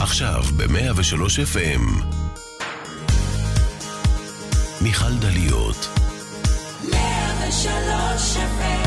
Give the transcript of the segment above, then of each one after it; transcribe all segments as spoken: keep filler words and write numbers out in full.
עכשיו ב-מאה ושלוש אף אם. מיכל דליות. מאה ושלוש אף אם.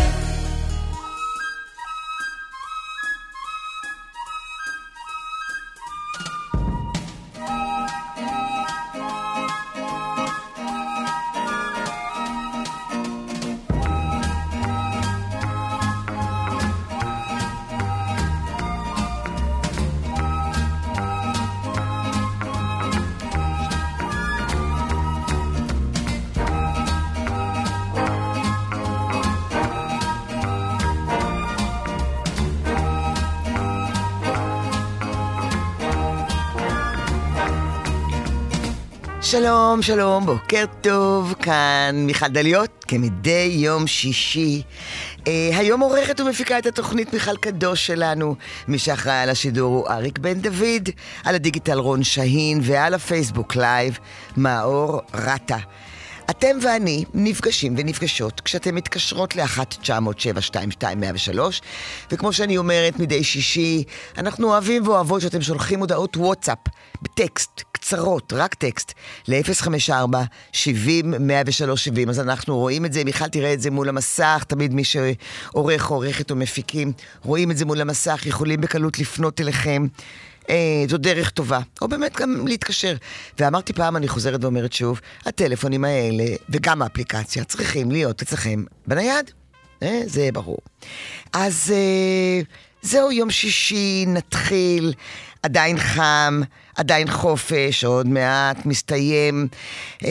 שלום, שלום, בוקר טוב, כאן מיכל דליות, כמדי יום שישי. אה, היום עורכת ומפיקה את התוכנית מיכל קדוש שלנו. מי שאחראי על השידור הוא אריק בן דוד, על הדיגיטל רון שהין, ועל הפייסבוק לייב מאור רטה. אתם ואני נפגשים ונפגשות כשאתם מתקשרות ל-אחת תשע אפס אפס שבע שתיים שתיים מאה ושלוש, וכמו שאני אומרת מדי שישי, אנחנו אוהבים ואוהבות שאתם שולחים הודעות וואטסאפ בטקסט, קצרות, רק טקסט, ל-אפס חמש ארבע שבעים מאה ושלוש שבעים. אז אנחנו רואים את זה, מיכל תראה את זה מול המסך, תמיד מי שעורך, עורכת ומפיקים, רואים את זה מול המסך, יכולים בקלות לפנות אליכם. אה, זו דרך טובה, או באמת גם להתקשר. ואמרתי פעם, אני חוזרת ואומרת שוב, הטלפונים האלה וגם האפליקציה צריכים להיות אצלכם בנייד. אה, זה ברור. אז אה, זהו יום שישי, נתחיל, עדיין חם, עדיין חופש, עוד מעט מסתיים. אה,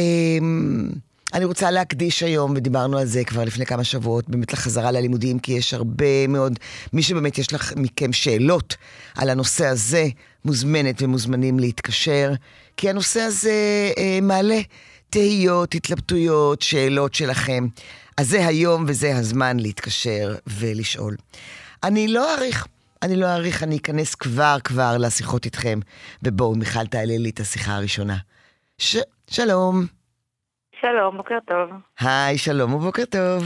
אני רוצה להקדיש היום, ודיברנו על זה כבר לפני כמה שבועות, באמת לחזרה ללימודים, כי יש הרבה מאוד, מי שבאמת יש לך מכם שאלות על הנושא הזה, מוזמנת ומוזמנים להתקשר, כי הנושא הזה אה, מעלה תהיות, התלבטויות, שאלות שלכם. אז זה היום וזה הזמן להתקשר ולשאול. אני לא אעריך, אני לא אעריך, אני אכנס כבר כבר לשיחות איתכם, ובואו מיכל תעלה לי את השיחה הראשונה. ש... שלום. שלום, בוקר טוב. היי, שלום ובוקר טוב.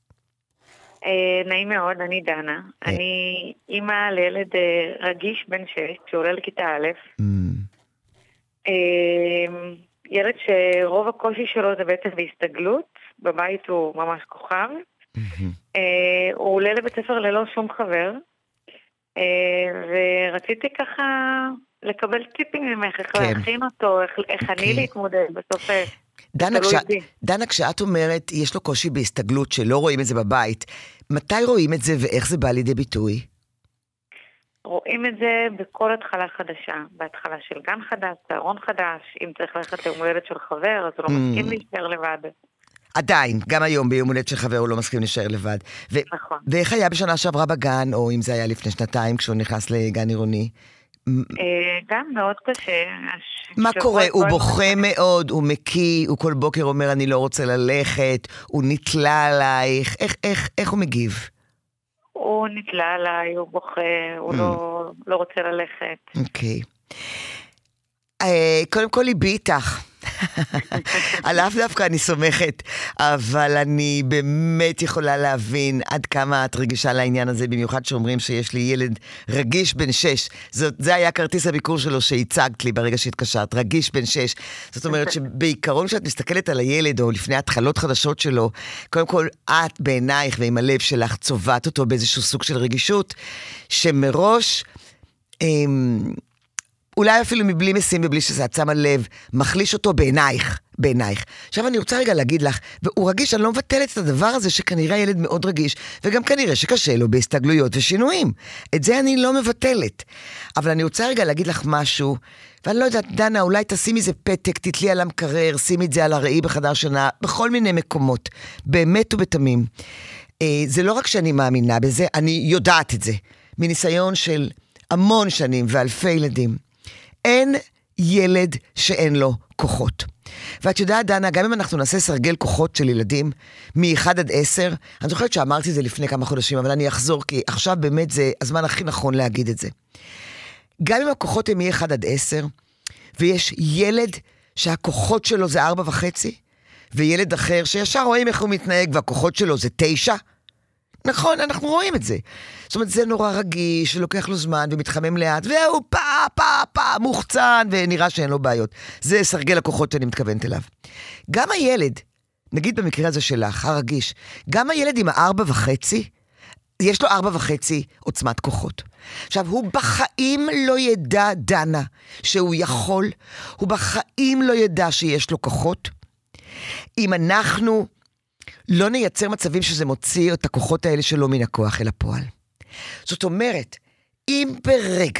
אה, נעים מאוד, אני דנה. אה. אני אימא לילד אה, רגיש בן שש, שעולה לכיתה א'. Mm. אה, ילד שרוב הקושי שלו זה בעצם בהסתגלות, בבית הוא ממש כוכב. Mm-hmm. אה, הוא עולה לבית ספר ללא שום חבר, אה, ורציתי ככה לקבל טיפים ממך, איך כן. להכין אותו, איך, איך אני כן. להתמודד בסוף. דנה, תלוי כש... בי. דנה, כשאת אומרת, יש לו קושי בהסתגלות שלא רואים את זה בבית, מתי רואים את זה ואיך זה בא לידי ביטוי? רואים את זה בכל התחלה חדשה, בהתחלה של גן חדש, צהרון חדש, אם צריך ללכת ליום הולדת של חבר, אז הוא לא Mm. מסכים להישאר לבד. עדיין, גם היום ביום הולדת של חבר הוא לא מסכים להישאר לבד. ו... נכון. ואיך היה בשנה שעברה בגן, או אם זה היה לפני שנתיים כשהוא נכנס לגן עירוני? אה, גם מאוד קשה. הש- מה שבוע קורה? הוא כל- בוכה מאוד, הוא מקיא, הוא כל בוקר אומר אני לא רוצה ללכת, הוא נתלה עלייך, איך, איך, איך הוא מגיב? הוא נתלה עליי, הוא בוכה, הוא Mm. לא, לא רוצה ללכת. אוקיי. אה, קודם כל ליבי איתך. עליו דווקא אני סומכת, אבל אני באמת יכולה להבין עד כמה את רגישה לעניין הזה, במיוחד שאומרים שיש לי ילד רגיש בן שש. זאת, זה היה כרטיס הביקור שלו שהצגת לי ברגע שהתקשרת, רגיש בן שש. זאת אומרת שבעיקרון שאת מסתכלת על הילד, או לפני התחלות חדשות שלו, קודם כל את בעינייך ועם הלב שלך צובעת אותו באיזשהו סוג של רגישות, שמראש... אמ, אולי אפילו מבלי משים ובלי שזה עצם הלב, מחליש אותו בעינייך, בעינייך. עכשיו אני רוצה רגע להגיד לך, והוא רגיש, אני לא מבטלת את הדבר הזה שכנראה ילד מאוד רגיש, וגם כנראה שקשה לו בהסתגלויות ושינויים. את זה אני לא מבטלת. אבל אני רוצה רגע להגיד לך משהו, ואני לא יודעת, דנה, אולי תשימי איזה פתק, תתלי על המקרר, שימי את זה על הראי בחדר שינה, בכל מיני מקומות, באמת ובתמים. אה, זה לא רק שאני מאמינה בזה, אני יודעת את זה, מניסיון של המון שנים ואלפי ילדים. אין ילד שאין לו כוחות. ואת יודעת, דנה, גם אם אנחנו נעשה סרגל כוחות של ילדים, מ-אחד עד עשר, אני זוכרת שאמרתי זה לפני כמה חודשים, אבל אני אחזור, כי עכשיו באמת זה הזמן הכי נכון להגיד את זה. גם אם הכוחות הם מ-אחד עד עשר, ויש ילד שהכוחות שלו זה ארבע וחצי, וילד אחר שישר רואים איך הוא מתנהג, והכוחות שלו זה תשע, נכון, אנחנו רואים את זה. זאת אומרת, זה נורא רגיש, שלוקח לו זמן ומתחמם לאט, והוא פה, פה, פה, מוחצן, ונראה שאין לו בעיות. זה סרגל הכוחות שאני מתכוונת אליו. גם הילד, נגיד במקרה הזה שלך, הרגיש, גם הילד עם הארבע וחצי, יש לו ארבע וחצי עוצמת כוחות. עכשיו, הוא בחיים לא ידע, דנה, שהוא יכול, הוא בחיים לא ידע שיש לו כוחות. אם אנחנו לא נייצר מצבים שזה מוציא את הכוחות האלה שלו מן הכוח אל הפועל. זאת אומרת, אם ברגע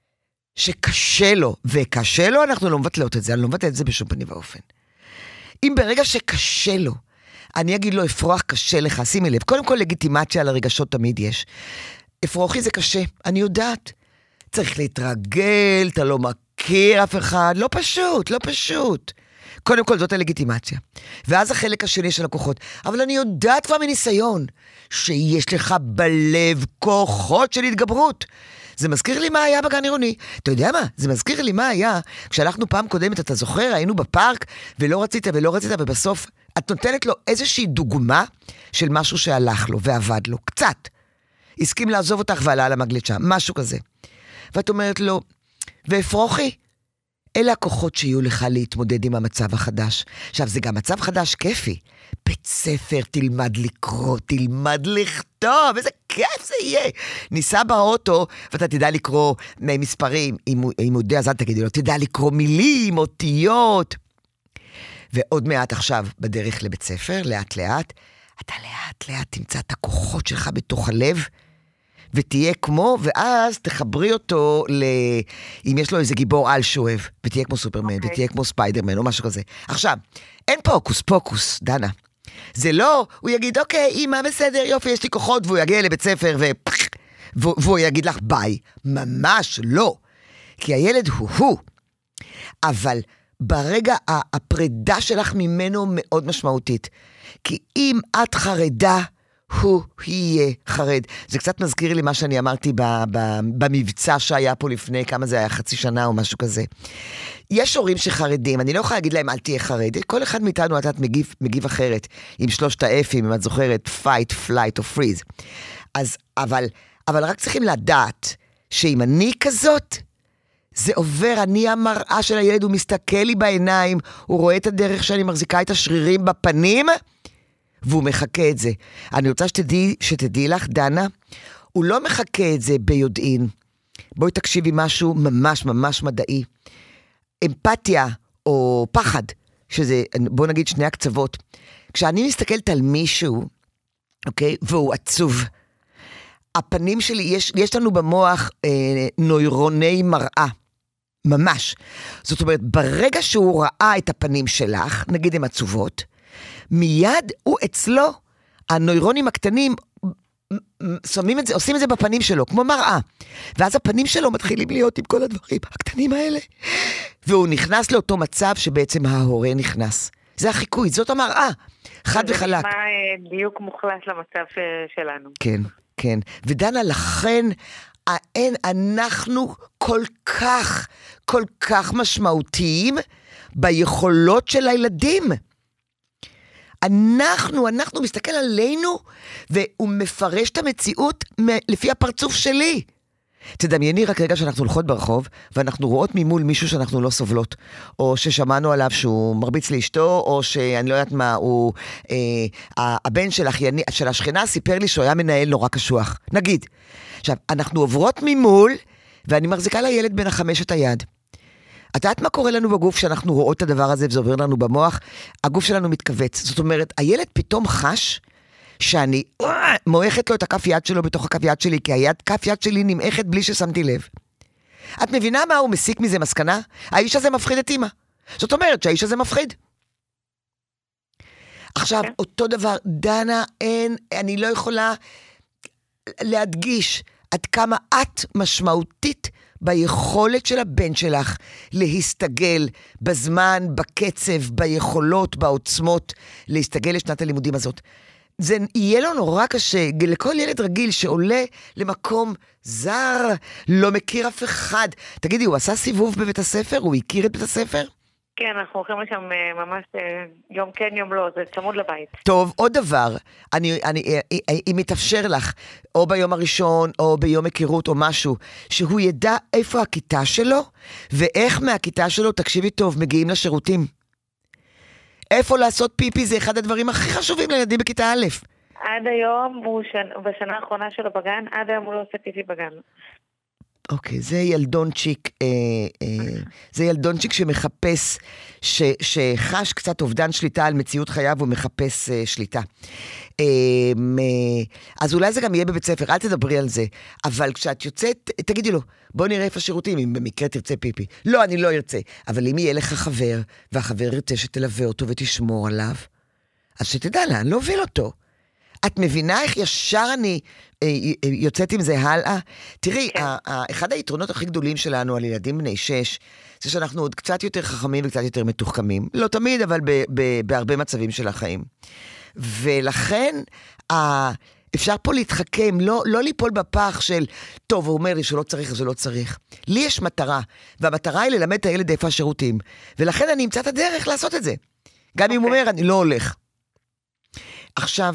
שקשה לו, וקשה לו, אנחנו לא מבטלות את זה, אני לא מבטלת את זה בשום פנים ואופן. אם ברגע שקשה לו, אני אגיד לו, אפרוח קשה לך, שימי לב, קודם כל לגיטימציה על הרגשות תמיד יש. אפרוחי זה קשה, אני יודעת. צריך להתרגל, אתה לא מכיר אף אחד, לא פשוט, לא פשוט. קודם כל זאת הלגיטימציה. ואז החלק השני של הכוחות. אבל אני יודעת כבר מניסיון, שיש לך בלב כוחות של התגברות. זה מזכיר לי מה היה בגן עירוני. אתה יודע מה? זה מזכיר לי מה היה, כשהלכנו פעם קודמת, אתה זוכר, היינו בפארק, ולא רצית ולא רצית, ובסוף את נותנת לו איזושהי דוגמה של משהו שהלך לו ועבד לו. קצת. הסכים לעזוב אותך ועלה על המגלצ'ה, משהו כזה. ואת אומרת לו, ואפרוחי, אלה הכוחות שיהיו לך להתמודד עם המצב החדש. עכשיו, זה גם מצב חדש כיפי. בית ספר, תלמד לקרוא, תלמד לכתוב, איזה כיף זה יהיה. ניסע באוטו, ואתה תדע לקרוא מספרים, אם הוא יודע, אז אל תגידי לו, תדע לקרוא מילים, אותיות. ועוד מעט עכשיו, בדרך לבית ספר, לאט לאט, אתה לאט לאט תמצא את הכוחות שלך בתוך הלב, ותהיה כמו, ואז תחברי אותו ל... אם יש לו איזה גיבור על שואב, ותהיה כמו סופרמן, okay. ותהיה כמו ספיידרמן, או משהו כזה. עכשיו, אין פה הוקוס פוקוס, דנה. זה לא, הוא יגיד, אוקיי, אמא, בסדר, יופי, יש לי כוחות, והוא יגיע לבית ספר, ו... והוא יגיד לך ביי. ממש לא. כי הילד הוא הוא. אבל ברגע הפרידה שלך ממנו מאוד משמעותית. כי אם את חרדה, הוא יהיה חרד. זה קצת מזכיר לי מה שאני אמרתי ב- ב- במבצע שהיה פה לפני, כמה זה היה, חצי שנה או משהו כזה. יש הורים שחרדים, אני לא יכולה להגיד להם אל תהיה חרד, כל אחד מאיתנו את מגיב, מגיב אחרת, עם שלושת האפים, אם את זוכרת, fight, flight או freeze. אז, אבל, אבל רק צריכים לדעת, שאם אני כזאת, זה עובר, אני המראה של הילד, הוא מסתכל לי בעיניים, הוא רואה את הדרך שאני מחזיקה את השרירים בפנים, והוא מחכה את זה. אני רוצה שתדעי, שתדעי לך, דנה, הוא לא מחכה את זה ביודעין. בואי תקשיבי משהו ממש ממש מדעי. אמפתיה או פחד, שזה, בוא נגיד שני הקצוות. כשאני מסתכלת על מישהו, אוקיי, והוא עצוב, הפנים שלי, יש, יש לנו במוח אה, נוירוני מראה. ממש. זאת אומרת, ברגע שהוא ראה את הפנים שלך, נגיד הם עצובות, מיד הוא אצלו, הנוירונים הקטנים, שמים את זה, עושים את זה בפנים שלו, כמו מראה. ואז הפנים שלו מתחילים להיות עם כל הדברים הקטנים האלה. והוא נכנס לאותו מצב שבעצם ההורה נכנס. זה החיקוי, זאת המראה. חד וחלק. זה נשמע דיוק מוחלט למצב שלנו. כן, כן. ודנה, לכן, אין, אנחנו כל כך, כל כך משמעותיים ביכולות של הילדים. אנחנו, אנחנו מסתכל עלינו, והוא מפרש את המציאות לפי הפרצוף שלי. תדמייני רק רגע שאנחנו הולכות ברחוב, ואנחנו רואות ממול מישהו שאנחנו לא סובלות, או ששמענו עליו שהוא מרביץ לאשתו, או שאני לא יודעת מה, הוא, אה, הבן של, אחייני, של השכנה סיפר לי שהוא היה מנהל נורא קשוח. נגיד, עכשיו, אנחנו עוברות ממול, ואני מחזיקה לילד בין החמש את היד. את יודעת מה קורה לנו בגוף שאנחנו רואות את הדבר הזה וזה עובר לנו במוח? הגוף שלנו מתכווץ. זאת אומרת, הילד פתאום חש שאני מועכת לו את הכף יד שלו בתוך הכף יד שלי, כי היד, כף יד שלי נמעכת בלי ששמתי לב. את מבינה מה הוא מסיק מזה מסקנה? האיש הזה מפחיד את אמא. זאת אומרת שהאיש הזה מפחיד. עכשיו, okay. אותו דבר, דנה, אין, אני לא יכולה להדגיש עד כמה את משמעותית ביכולת של הבן שלך להסתגל בזמן, בקצב, ביכולות, בעוצמות, להסתגל לשנת הלימודים הזאת. זה יהיה לו נורא קשה, לכל ילד רגיל שעולה למקום זר, לא מכיר אף אחד. תגידי, הוא עשה סיבוב בבית הספר? הוא הכיר את בית הספר? כן, אנחנו הולכים לשם ממש יום כן, יום לא, זה צמוד לבית. טוב, עוד דבר, אני, אני, אם מתאפשר לך, או ביום הראשון, או ביום היכרות, או משהו, שהוא ידע איפה הכיתה שלו, ואיך מהכיתה שלו, תקשיבי טוב, מגיעים לשירותים. איפה לעשות פיפי זה אחד הדברים הכי חשובים לילדים בכיתה א'. עד היום, הוא שנ... בשנה האחרונה שלו בגן, עד היום הוא לא עושה פיפי בגן. אוקיי, זה ילדונצ'יק, אה, אה, זה ילדונצ'יק שמחפש, ש, שחש קצת אובדן שליטה על מציאות חייו, הוא מחפש אה, שליטה. אה, אה, אז אולי זה גם יהיה בבית ספר, אל תדברי על זה, אבל כשאת יוצאת, תגידי לו, בוא נראה איפה שירותים, אם במקרה תרצה פיפי. לא, אני לא ארצה, אבל אם יהיה לך חבר, והחבר ירצה שתלווה אותו ותשמור עליו, אז שתדע לאן להוביל אותו. את מבינה איך ישר אני אה, יוצאת עם זה הלאה? תראי, כן. אחד היתרונות הכי גדולים שלנו על ילדים בני שש, זה שאנחנו עוד קצת יותר חכמים וקצת יותר מתוחכמים. לא תמיד, אבל ב- ב- בהרבה מצבים של החיים. ולכן, ה- אפשר פה להתחכם, לא, לא ליפול בפח של, טוב, הוא אומר לי שלא צריך, זה לא צריך. לי יש מטרה, והמטרה היא ללמד את הילד איפה השירותים. ולכן אני אמצא את הדרך לעשות את זה. גם okay. אם הוא אומר, אני לא הולך. עכשיו,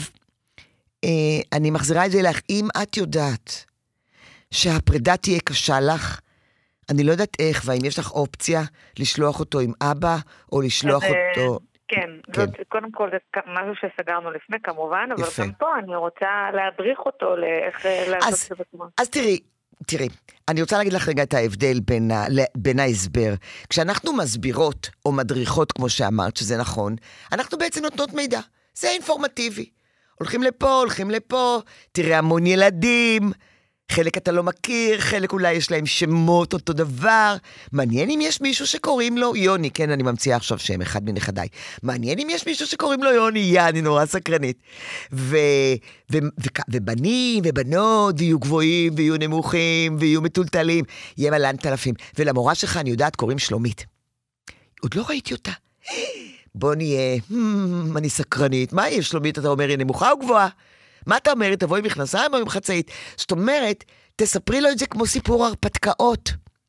אני מחזירה את זה לך, אם את יודעת שהפרידה תהיה קשה לך, אני לא יודעת איך, והאם יש לך אופציה לשלוח אותו עם אבא, או לשלוח אותו... כן, זאת, קודם כל זה משהו שסגרנו לפני כמובן, אבל גם פה אני רוצה להדריך אותו לאיך לעשות את זה בעצמו. אז תראי, תראי, אני רוצה להגיד לך רגע את ההבדל בין, ה, בין ההסבר. כשאנחנו מסבירות או מדריכות, כמו שאמרת, שזה נכון, אנחנו בעצם נותנות מידע. זה אינפורמטיבי. הולכים לפה, הולכים לפה, תראה המון ילדים, חלק אתה לא מכיר, חלק אולי יש להם שמות אותו דבר, מעניין אם יש מישהו שקוראים לו יוני, כן, אני ממציאה עכשיו שם אחד מנכדיי, מעניין אם יש מישהו שקוראים לו יוני, יא, אני נורא סקרנית, ו, ו, ו, ובנים ובנות יהיו גבוהים ויהיו נמוכים ויהיו מטולטלים, יהיה מלן תלפים, ולמורה שלך אני יודעת קוראים שלומית, עוד לא ראיתי אותה, בוא נהיה, hmm, אני סקרנית, מה יש שלומית, אתה אומר, היא נמוכה או גבוהה? מה אתה אומרת, תבואי עם מכנסיים או עם חצאית? זאת אומרת, תספרי לו את זה כמו סיפור הרפתקאות.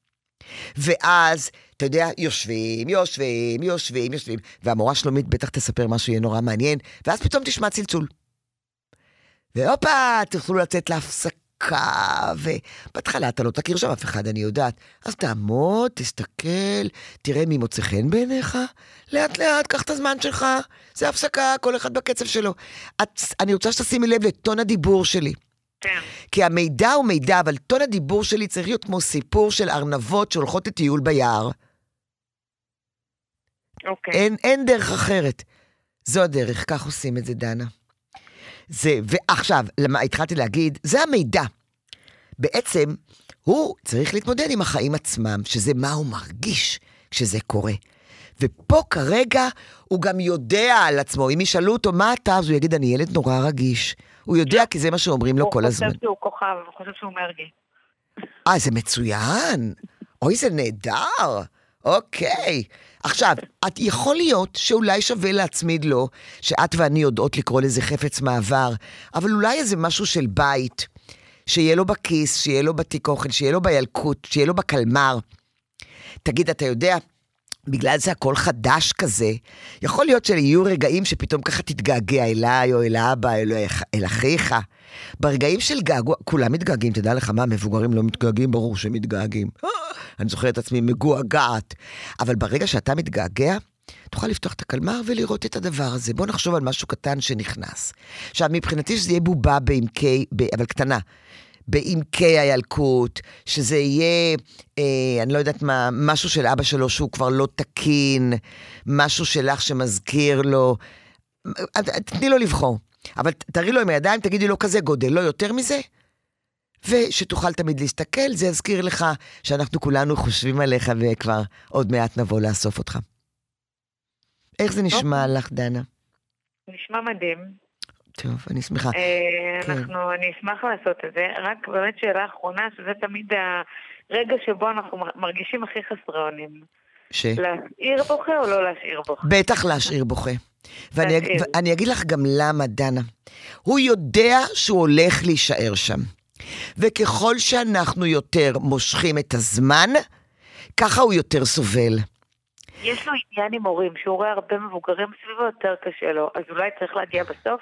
ואז, אתה יודע, יושבים, יושבים, יושבים, יושבים, והמורה שלומית בטח תספר משהו יהיה נורא מעניין, ואז פתאום תשמע צלצול. והופה, תוכלו לצאת להפסקה, ובהתחלה אתה לא תכיר שם אף אחד, אני יודעת. אז תעמוד, תסתכל, תראה מי מוצא חן בעיניך, לאט לאט, קח את הזמן שלך, זה הפסקה, כל אחד בקצב שלו. את, אני רוצה שתשימי לב לטון הדיבור שלי. כן. כי המידע הוא מידע, אבל טון הדיבור שלי צריך להיות כמו סיפור של ארנבות שהולכות לטיול ביער. אוקיי. אין, אין דרך אחרת. זו הדרך, כך עושים את זה, דנה. זה, ועכשיו, למה התחלתי להגיד, זה המידע. בעצם, הוא צריך להתמודד עם החיים עצמם, שזה מה הוא מרגיש כשזה קורה. ופה כרגע, הוא גם יודע על עצמו, אם ישאלו אותו מה אתה, אז הוא יגיד, אני ילד נורא רגיש. הוא יודע, כי זה מה שאומרים לו כל הזמן. הוא חושב שהוא כוכב, הוא חושב שהוא מרגי. אה, זה מצוין. אוי, זה נהדר. אוקיי. עכשיו, את יכול להיות שאולי שווה להצמיד לו, שאת ואני יודעות לקרוא לזה חפץ מעבר, אבל אולי איזה משהו של בית, שיהיה לו בכיס, שיהיה לו בתיק אוכל, שיהיה לו בילקוט, שיהיה לו בקלמר. תגיד, אתה יודע, בגלל זה הכל חדש כזה, יכול להיות שיהיו רגעים שפתאום ככה תתגעגע אליי, או אל האבא, או אל אחיך. ברגעים של געגוע, כולם מתגעגעים, תדע לך מה, מבוגרים לא מתגעגעים, ברור שהם מתגעגעים. אני זוכר את עצמי מגועגעת. אבל ברגע שאתה מתגעגע, תוכל לפתוח את הקלמר ולראות את הדבר הזה. בוא נחשוב על משהו קטן שנכנס. עכשיו, מבחינתי שזה יהיה בובה בעמקי, אבל קטנה. בעמקי הילקוט, שזה יהיה, אה, אני לא יודעת מה, משהו של אבא שלו שהוא כבר לא תקין, משהו שלך שמזכיר לו, תתני לו לבחור. אבל תראי לו עם הידיים, תגידי לו כזה גודל, לא יותר מזה, ושתוכל תמיד להסתכל, זה יזכיר לך שאנחנו כולנו חושבים עליך, וכבר עוד מעט נבוא לאסוף אותך. איך זה נשמע לך, דנה? נשמע מדהים. טוב, אני שמחה. אנחנו, אני אשמח לעשות את זה, רק באמת שאלה האחרונה, שזה תמיד הרגע שבו אנחנו מרגישים הכי חסרי אונים. ש? להשאיר בוכה או לא להשאיר בוכה? בטח להשאיר בוכה. ואני, ואני אגיד לך גם למה, דנה. הוא יודע שהוא הולך להישאר שם. וככל שאנחנו יותר מושכים את הזמן, ככה הוא יותר סובל. יש לו עניין עם הורים, שהוא רואה הרבה מבוגרים סביבו, יותר קשה לו, אז אולי צריך להגיע בסוף?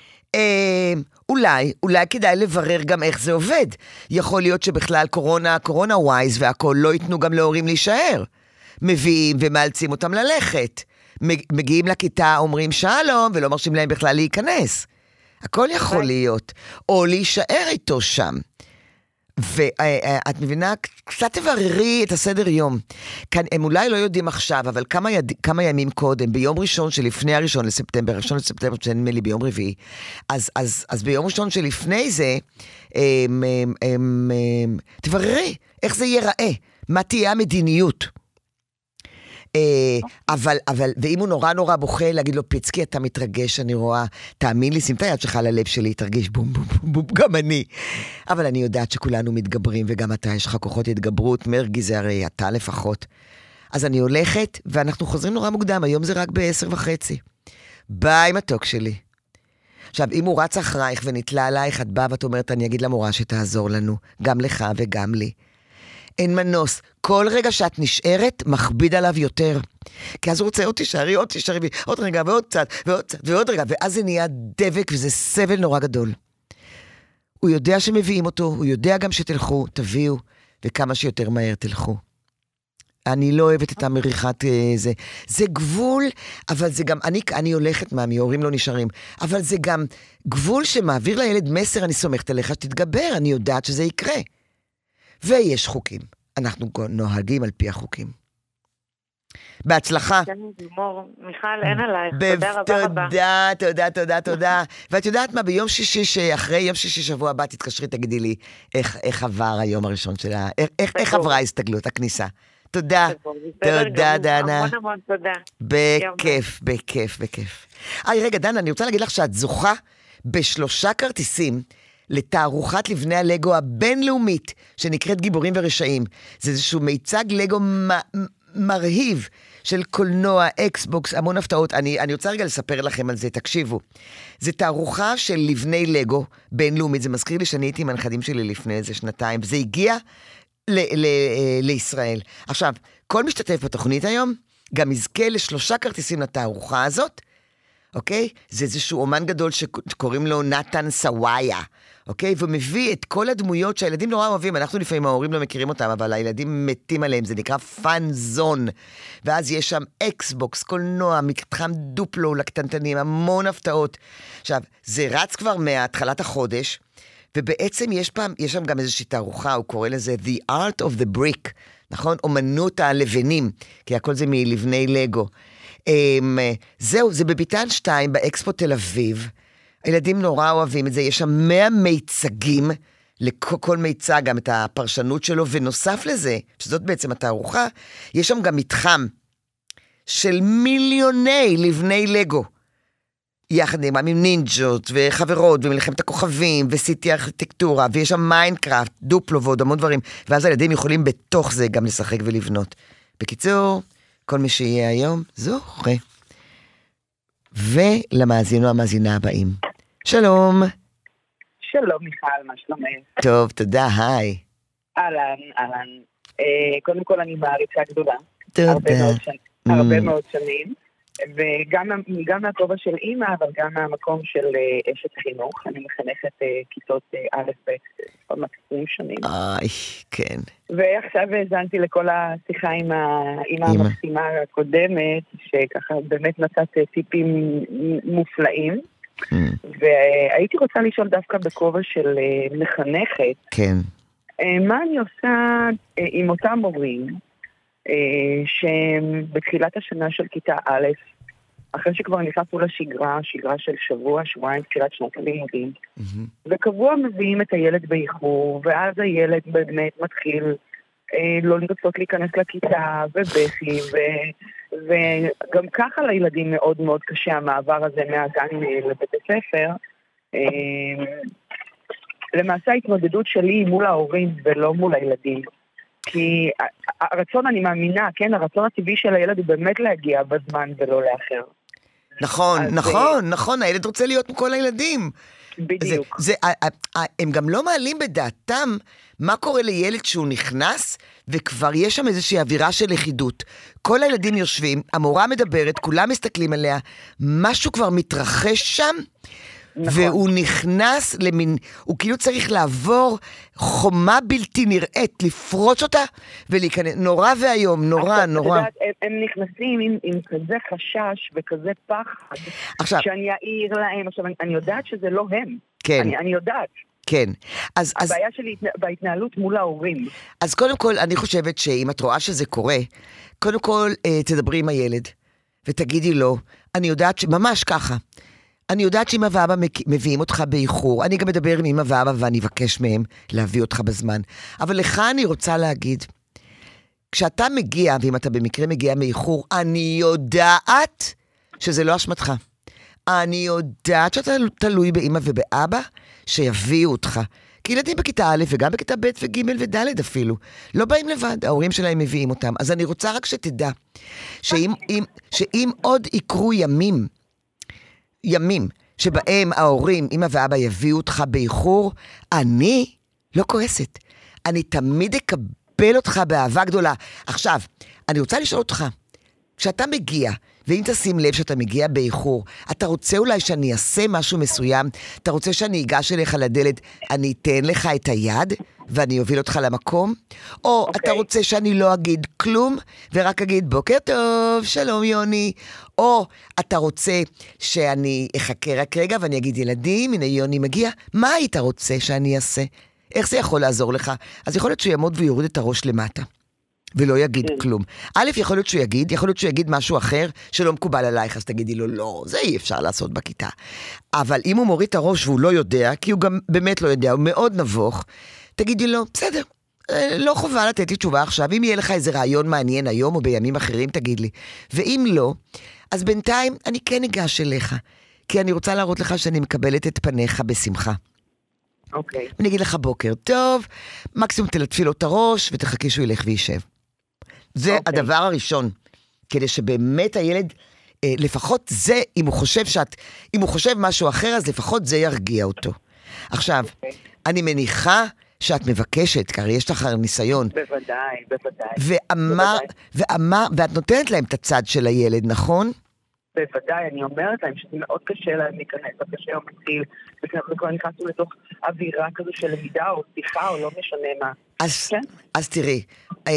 אולי, אולי כדאי לברר גם איך זה עובד. יכול להיות שבכלל קורונה, קורונה ווייז והכל לא ייתנו גם להורים להישאר. מביאים ומאלצים אותם ללכת. מגיעים לכיתה, אומרים שלום, ולא מרשים להם בכלל להיכנס. הכל יכול להיות. או להישאר איתו שם. ואת מבינה, קצת תבררי את הסדר יום. כאן, הם אולי לא יודעים עכשיו, אבל כמה, יד, כמה ימים קודם, ביום ראשון שלפני הראשון לספטמבר, ראשון לספטמבר, שנדמה לי ביום רביעי, אז, אז, אז ביום ראשון שלפני זה, הם, הם, הם, הם, תבררי איך זה ייראה, מה תהיה המדיניות. אבל, אבל, ואם הוא נורא נורא בוכה, להגיד לו, פיצקי, אתה מתרגש, אני רואה, תאמין לי, שים את היד שלך על הלב שלי, תרגיש בום בום בום בום, גם אני. אבל אני יודעת שכולנו מתגברים, וגם אתה, יש לך כוחות התגברות, מרגי זה הרי אתה לפחות. אז אני הולכת, ואנחנו חוזרים נורא מוקדם, היום זה רק בעשר וחצי. ביי מתוק שלי. עכשיו, אם הוא רץ אחרייך ונתלה עלייך, את באה ואת אומרת, אני אגיד למורה שתעזור לנו, גם לך וגם לי. אין מנוס, כל רגע שאת נשארת, מכביד עליו יותר. כי אז הוא רוצה, עוד תשארי, עוד תשארי, עוד רגע ועוד צד, ועוד צד, ועוד רגע, ואז זה נהיה דבק, וזה סבל נורא גדול. הוא יודע שמביאים אותו, הוא יודע גם שתלכו, תביאו, וכמה שיותר מהר תלכו. אני לא אוהבת את המריחת זה. זה גבול, אבל זה גם, אני, אני הולכת מאמי, הורים לא נשארים, אבל זה גם גבול שמעביר לילד מסר, אני סומכת עליך שתתגבר, אני יודעת שזה יקרה. ויש חוקים. אנחנו נוהגים על פי החוקים. בהצלחה. מיכל, אין עלייך. תודה רבה רבה. תודה, תודה, תודה, תודה. ואת יודעת מה, ביום שישי, שאחרי יום שישי שבוע הבא, תתקשרי, תגידי לי, איך עבר היום הראשון שלה, איך עברה ההסתגלות, הכניסה. תודה. תודה, דנה. המון המון תודה. בכיף, בכיף, בכיף. היי, רגע, דנה, אני רוצה להגיד לך שאת זוכה בשלושה כרטיסים, לתערוכת לבני הלגו הבינלאומית, שנקראת גיבורים ורשעים. זה איזשהו מיצג לגו מ- מרהיב, של קולנוע, אקסבוקס, המון הפתעות. אני, אני רוצה רגע לספר לכם על זה, תקשיבו. זה תערוכה של לבני לגו בינלאומית, זה מזכיר לי שאני הייתי עם הנכדים שלי לפני איזה שנתיים, וזה הגיע ל- ל- לישראל. עכשיו, כל משתתף בתוכנית היום, גם יזכה לשלושה כרטיסים לתערוכה הזאת, אוקיי? זה איזשהו אומן גדול שקוראים לו נתן סוואיה, אוקיי? והוא מביא את כל הדמויות שהילדים נורא אוהבים, אנחנו לפעמים ההורים לא מכירים אותם, אבל הילדים מתים עליהם, זה נקרא פאן זון, ואז יש שם אקסבוקס, קולנוע, מתחם דופלו לקטנטנים, המון הפתעות. עכשיו, זה רץ כבר מהתחלת החודש, ובעצם יש פעם, יש שם גם איזושהי תערוכה, הוא קורא לזה The Art of the Brick, נכון? אומנות הלבנים, כי הכל זה מלבני לגו. Um, זהו, זה בביתן שתיים, באקספו תל אביב, הילדים נורא אוהבים את זה, יש שם מאה מיצגים, לכל מיצג גם את הפרשנות שלו, ונוסף לזה, שזאת בעצם התערוכה, יש שם גם מתחם של מיליוני לבני לגו, יחד עם נינג'ות וחברות, ומלחמת הכוכבים, וסיטי ארכיטקטורה, ויש שם מיינקראפט, דופלו ועוד המון דברים, ואז הילדים יכולים בתוך זה גם לשחק ולבנות. בקיצור, כל מי שיהיה היום, זוכה. ולמאזינו המאזינה הבאים. שלום. שלום מיכל, מה שלומך? טוב, תודה, היי. אהלן, אהלן. אה, קודם כל אני מעריצה גדולה. תודה. הרבה מאוד, שנ... Mm. הרבה מאוד שנים. וגם גם מהכובע של אימא, אבל גם מהמקום של אה, אשת חינוך. אני מחנכת אה, כיתות אה, א' ב' עוד מקצועים שונים. איי, כן. ועכשיו האזנתי לכל השיחה עם האמא המקסימה הקודמת, שככה באמת נתת טיפים מופלאים. Mm. והייתי רוצה לשאול דווקא בכובע של מחנכת. כן. מה אני עושה עם אותם מורים, שהם בתחילת השנה של כיתה א', אחרי שכבר נכנסו לשגרה, שגרה של שבוע, שבועיים, תחילת שנת הלימודים, mm-hmm. וקבוע מביאים את הילד באיחור, ואז הילד באמת מתחיל אה, לא לרצות להיכנס לכיתה, ובכי, ו, וגם ככה לילדים מאוד מאוד קשה המעבר הזה מהגן לבית הספר. אה, למעשה ההתמודדות שלי מול ההורים ולא מול הילדים. כי הרצון, אני מאמינה, כן, הרצון הטבעי של הילד הוא באמת להגיע בזמן ולא לאחר. נכון, נכון, נכון, הילד רוצה להיות עם כל הילדים. בדיוק. זה, זה, הם גם לא מעלים בדעתם מה קורה לילד שהוא נכנס, וכבר יש שם איזושהי אווירה של לכידות. כל הילדים יושבים, המורה מדברת, כולם מסתכלים עליה, משהו כבר מתרחש שם, נכון. והוא נכנס למין, הוא כאילו צריך לעבור חומה בלתי נראית, לפרוץ אותה ולהיכנס, נורא והיום, נורא, עכשיו, נורא. יודעת, הם, הם נכנסים עם, עם כזה חשש וכזה פחד, עכשיו, שאני אעיר להם, עכשיו אני, אני יודעת שזה לא הם, כן. אני, אני יודעת. כן. אז, הבעיה אז, שלי בהתנהלות מול ההורים. אז קודם כל, אני חושבת שאם את רואה שזה קורה, קודם כל תדברי עם הילד, ותגידי לו, אני יודעת שממש ככה, אני יודעת שאמא ואבא מביאים אותך באיחור, אני גם מדבר עם אמא ואבא ואני אבקש מהם להביא אותך בזמן. אבל לך אני רוצה להגיד, כשאתה מגיע, ואם אתה במקרה מגיע מאיחור, אני יודעת שזה לא אשמתך. אני יודעת שאתה תלוי באמא ובאבא שיביאו אותך. כי ילדים בכיתה א' וגם בכיתה ב' וג' וד' אפילו, לא באים לבד, ההורים שלהם מביאים אותם. אז אני רוצה רק שתדע, שאם, אם, שאם עוד יקרו ימים, ימים שבהם ההורים, אמא ואבא יביאו אותך באיחור, אני לא כועסת. אני תמיד אקבל אותך באהבה גדולה. עכשיו, אני רוצה לשאול אותך, כשאתה מגיע, ואם תשים לב שאתה מגיע באיחור, אתה רוצה אולי שאני אעשה משהו מסוים, אתה רוצה שאני אגש אליך לדלת, אני אתן לך את היד, ואני אוביל אותך למקום? או okay. אתה רוצה שאני לא אגיד כלום, ורק אגיד בוקר טוב, שלום יוני? או אתה רוצה שאני אחכה רק רגע, ואני אגיד ילדים, הנה יוני מגיע, מה היית רוצה שאני אעשה? איך זה יכול לעזור לך? אז יכול להיות שהוא יעמוד ויוריד את הראש למטה. ולא יגיד כלום. א', יכול להיות שהוא יגיד, יכול להיות שהוא יגיד משהו אחר שלא מקובל עלייך, אז תגידי לו, לא, זה אי אפשר לעשות בכיתה. אבל אם הוא מוריד את הראש והוא לא יודע, כי הוא גם באמת לא יודע, הוא מאוד נבוך, תגידי לו, בסדר, לא חובה לתת לי תשובה עכשיו, אם יהיה לך איזה רעיון מעניין היום או בימים אחרים, תגיד לי. ואם לא, אז בינתיים אני כן אגש אליך, כי אני רוצה להראות לך שאני מקבלת את פניך בשמחה. אוקיי. אני אגיד לך בוקר טוב, מקסימום תלטפי לו את הראש ותחכי שהוא ילך וישב. זה okay. הדבר הראשון, כדי שבאמת הילד, אה, לפחות זה, אם הוא חושב שאת, אם הוא חושב משהו אחר, אז לפחות זה ירגיע אותו. עכשיו, okay. אני מניחה שאת מבקשת, כי הרי יש לך ניסיון. בוודאי, בוודאי. ואמר, ואמר, ואת נותנת להם את הצד של הילד, נכון? בוודאי, אני אומרת להם שזה מאוד קשה להם להיכנס, זה קשה או מתחיל, וכנחנו כבר נכנסנו לתוך אווירה כזו של למידה או שיחה או לא משנה מה. אז, כן? אז תראי, אה,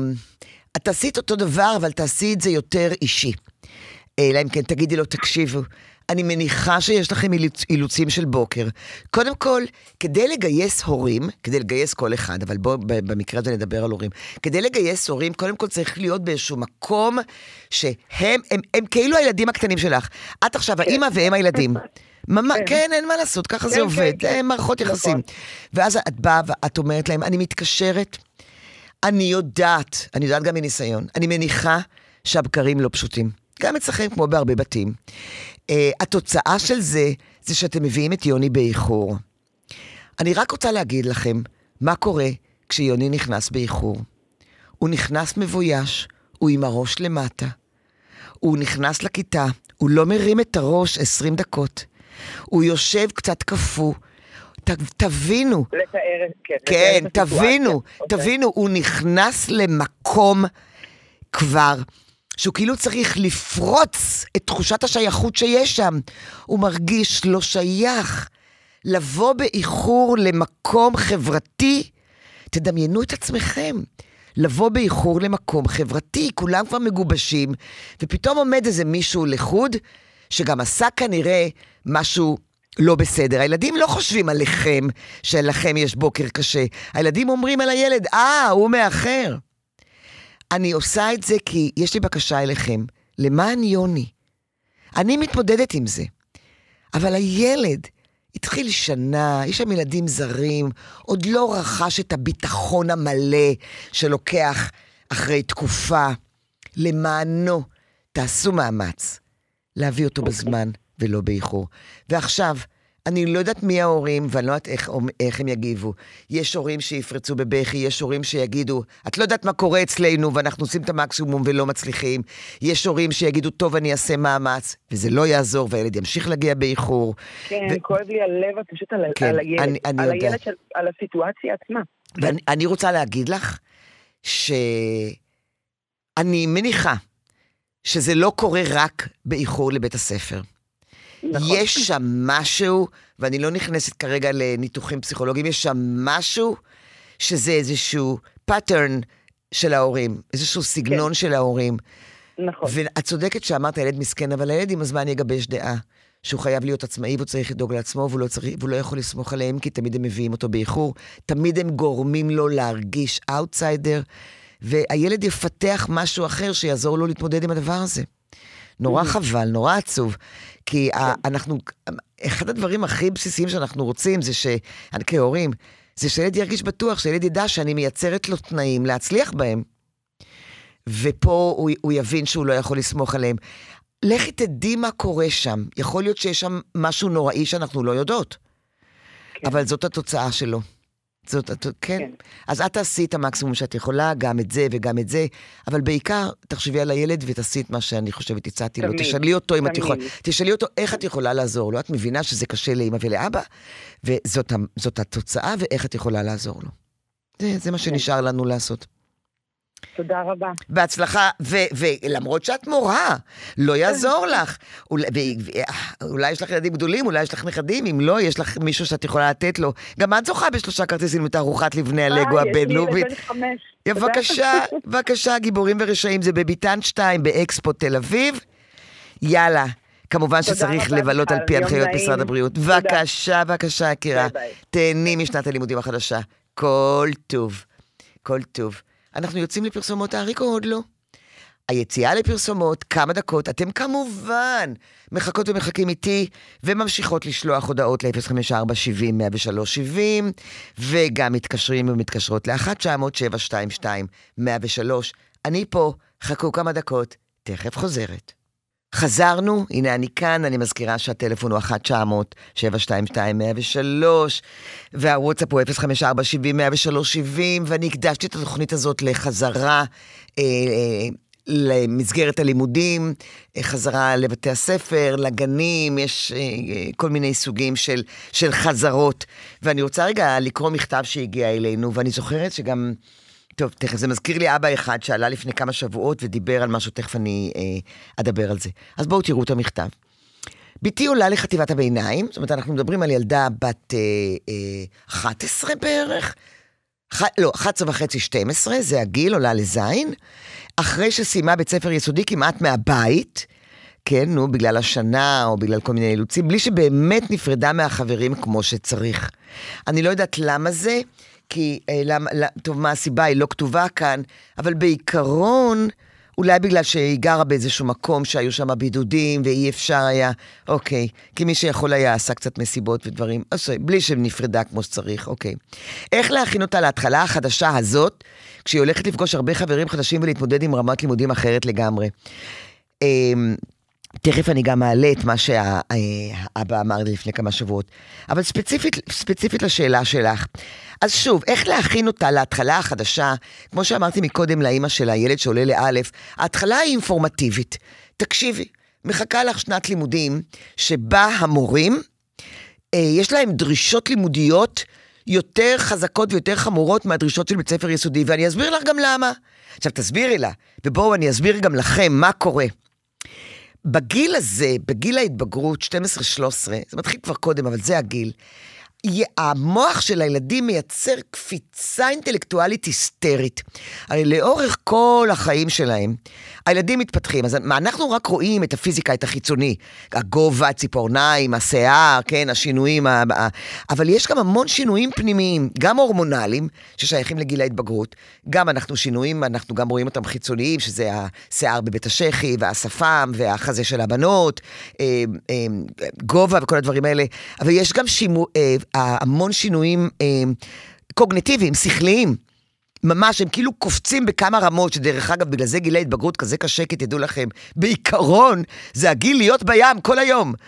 את תעשי את אותו דבר, אבל תעשי את זה יותר אישי. אלא אם כן תגידי לו, תקשיבו, אני מניחה שיש לכם אילוצ, אילוצים של בוקר. קודם כל, כדי לגייס הורים, כדי לגייס כל אחד, אבל בואו במקרה הזה נדבר על הורים, כדי לגייס הורים, קודם כל צריך להיות באיזשהו מקום שהם, הם, הם כאילו הילדים הקטנים שלך. את עכשיו, האמא והם הילדים. ממש, כן, אין מה לעשות, ככה זה עובד, מערכות יחסים. ואז את באה ואת אומרת להם, אני מתקשרת, אני יודעת, אני יודעת גם מניסיון, אני מניחה שהבקרים לא פשוטים. גם אצלכם כמו בהרבה בתים. Uh, התוצאה של זה, זה שאתם מביאים את יוני באיחור. אני רק רוצה להגיד לכם, מה קורה כשיוני נכנס באיחור. הוא נכנס מבויש, הוא עם הראש למטה. הוא נכנס לכיתה, הוא לא מרים את הראש עשרים דקות. הוא יושב קצת כפו. ת, תבינו. לתאר, כן. כן, תבינו, תבינו, הוא נכנס למקום כבר, שהוא כאילו צריך לפרוץ את תחושת השייכות שיש שם. הוא מרגיש לא שייך. לבוא באיחור למקום חברתי, תדמיינו את עצמכם. לבוא באיחור למקום חברתי, כולם כבר מגובשים, ופתאום עומד איזה מישהו לחוד, שגם עשה כנראה משהו לא בסדר. הילדים לא חושבים עליכם, שלכם יש בוקר קשה. הילדים אומרים על הילד, אה, הוא מאחר. אני עושה את זה כי יש לי בקשה אליכם, למען יוני. אני מתמודדת עם זה. אבל הילד התחיל שנה, יש שם ילדים זרים, עוד לא רכש את הביטחון המלא שלוקח אחרי תקופה. למענו, תעשו מאמץ להביא אותו בזמן ולא באיחור. ועכשיו, אני לא יודעת מי ההורים, ואני לא יודעת איך, איך הם יגיבו. יש הורים שיפרצו בבכי, יש הורים שיגידו, את לא יודעת מה קורה אצלנו, ואנחנו עושים את המקסימום ולא מצליחים. יש הורים שיגידו, טוב, אני אעשה מאמץ, וזה לא יעזור, והילד ימשיך להגיע באיחור. כן, ו... כואב לי הלב, פשוט על, כן, על הילד, אני, אני על יודע. הילד של, על הסיטואציה עצמה. ואני אני רוצה להגיד לך, שאני מניחה, שזה לא קורה רק באיחור לבית הספר. נכון. יש שם משהו, ואני לא נכנסת כרגע לניתוחים פסיכולוגיים, יש שם משהו שזה איזשהו pattern של ההורים, איזשהו סגנון כן. של ההורים. נכון. ואת צודקת שאמרת, הילד מסכן, אבל הילד עם הזמן יגבש דעה, שהוא חייב להיות עצמאי, והוא צריך לדאוג לעצמו, והוא לא, צריך, והוא לא יכול לסמוך עליהם, כי תמיד הם מביאים אותו באיחור, תמיד הם גורמים לו להרגיש אאוטסיידר, והילד יפתח משהו אחר שיעזור לו להתמודד עם הדבר הזה. נורא חבל, נורא עצוב, כי אנחנו, אחד הדברים הכי בסיסיים שאנחנו רוצים, זה כהורים, זה שילד ירגיש בטוח, שילד ידע שאני מייצרת לו תנאים להצליח בהם, ופה הוא, הוא יבין שהוא לא יכול לסמוך עליהם. לכי תדעי מה קורה שם, יכול להיות שיש שם משהו נוראי שאנחנו לא יודעות, כן. אבל זאת התוצאה שלו. זאת, כן. כן. אז את תעשי את המקסימום שאת יכולה, גם את זה וגם את זה, אבל בעיקר תחשבי על הילד ותעשי את מה שאני חושבת, הצעתי לו. תשאלי אותו אם את יכולה, תשאלי אותו איך את יכולה לעזור לו. את מבינה שזה קשה לאמא ולאבא, וזאת התוצאה ואיך את יכולה לעזור לו. זה, זה מה שנשאר לנו לעשות. תודה רבה. בהצלחה, ולמרות שאת מורה, לא יעזור לך. אולי יש לך ילדים גדולים, אולי יש לך נכדים, אם לא, יש לך מישהו שאת יכולה לתת לו. גם את זוכה בשלושה כרטיסים מתערוכת לבני הלגו הבינלאומית. בבקשה, בבקשה, גיבורים ורשעים, זה בביתן שתיים באקספו תל אביב. יאללה, כמובן שצריך לבלות על פי הנחיות משרד הבריאות. בבקשה, בבקשה, יקירה. תהני משנת הלימודים החדשה. כל טוב, כל טוב. אנחנו יוצאים לפרסומות האריק או עוד לא? היציאה לפרסומות, כמה דקות, אתם כמובן מחכות ומחכים איתי, וממשיכות לשלוח הודעות ל-אפס חמש ארבע שבעים מאה ושלוש שבעים, וגם מתקשרים ומתקשרות ל-אחת תשע אפס אפס שבע שתיים שתיים מאה ושלוש. אני פה, חכו כמה דקות, תכף חוזרת. חזרנו, הנה אני כאן, אני מזכירה שהטלפון הוא אחת תשע אפס אפס שבע שתיים שתיים מאה ושלוש, והוואטסאפ הוא אפס חמש ארבע שבעים מאה ושלוש שבעים, ואני הקדשתי את התוכנית הזאת לחזרה אה, אה, למסגרת הלימודים, אה, חזרה לבתי הספר, לגנים, יש אה, כל מיני סוגים של, של חזרות, ואני רוצה רגע לקרוא מכתב שהגיע אלינו, ואני זוכרת שגם... טוב, תכף, זה מזכיר לי אבא אחד שעלה לפני כמה שבועות ודיבר על משהו, תכף אני אה, אדבר על זה. אז בואו תראו את המכתב. ביתי עולה לחטיבת הביניים, זאת אומרת, אנחנו מדברים על ילדה בת אה, אה, אחת עשרה בערך, ח, לא, אחת עשרה וחצי, שתים עשרה, זה הגיל, עולה לזין, אחרי שסיימה בית ספר יסודי כמעט מהבית, כן, נו, בגלל השנה או בגלל כל מיני אילוצים, בלי שבאמת נפרדה מהחברים כמו שצריך. אני לא יודעת למה זה, כי, למה, טוב, מה הסיבה, היא לא כתובה כאן, אבל בעיקרון, אולי בגלל שהיא גרה באיזשהו מקום שהיו שם בידודים, ואי אפשר היה, אוקיי, כי מי שיכול היה עשה קצת מסיבות ודברים, אוקיי, בלי שנפרדה כמו שצריך, אוקיי. איך להכין אותה להתחלה החדשה הזאת, כשהיא הולכת לפגוש הרבה חברים חדשים ולהתמודד עם רמת לימודים אחרת לגמרי? תכף אני גם מעלה את מה שהאבא אמר לי לפני כמה שבועות, אבל ספציפית, ספציפית לשאלה שלך. אז שוב, איך להכין אותה להתחלה החדשה? כמו שאמרתי מקודם לאמא של הילד שעולה לאלף, ההתחלה היא אינפורמטיבית. תקשיבי, מחכה לך שנת לימודים שבה המורים, יש להם דרישות לימודיות יותר חזקות ויותר חמורות מהדרישות של בית ספר יסודי, ואני אסביר לך גם למה. עכשיו תסבירי לה, ובואו אני אסביר גם לכם מה קורה. בגיל הזה, בגיל ההתבגרות, שתים עשרה שלוש עשרה, זה מתחיל כבר קודם, אבל זה הגיל, המוח של הילדים מייצר קפיצה אינטלקטואלית היסטרית. הרי לאורך כל החיים שלהם, הילדים מתפתחים, אז אנחנו רק רואים את הפיזיקה, את החיצוני, הגובה, הציפורניים, השיער, כן, השינויים, אבל יש גם המון שינויים פנימיים, גם הורמונליים, ששייכים לגיל ההתבגרות, גם אנחנו שינויים, אנחנו גם רואים אותם חיצוניים, שזה השיער בבית השכי, והשפם, והחזה של הבנות, גובה וכל הדברים האלה, אבל יש גם שימו, המון שינויים קוגניטיביים, שכליים, ממש, הם כאילו קופצים בכמה רמות, שדרך אגב, בגלל זה גילי התבגרות כזה קשה, כי תדעו לכם, בעיקרון, זה הגיל להיות בים כל היום.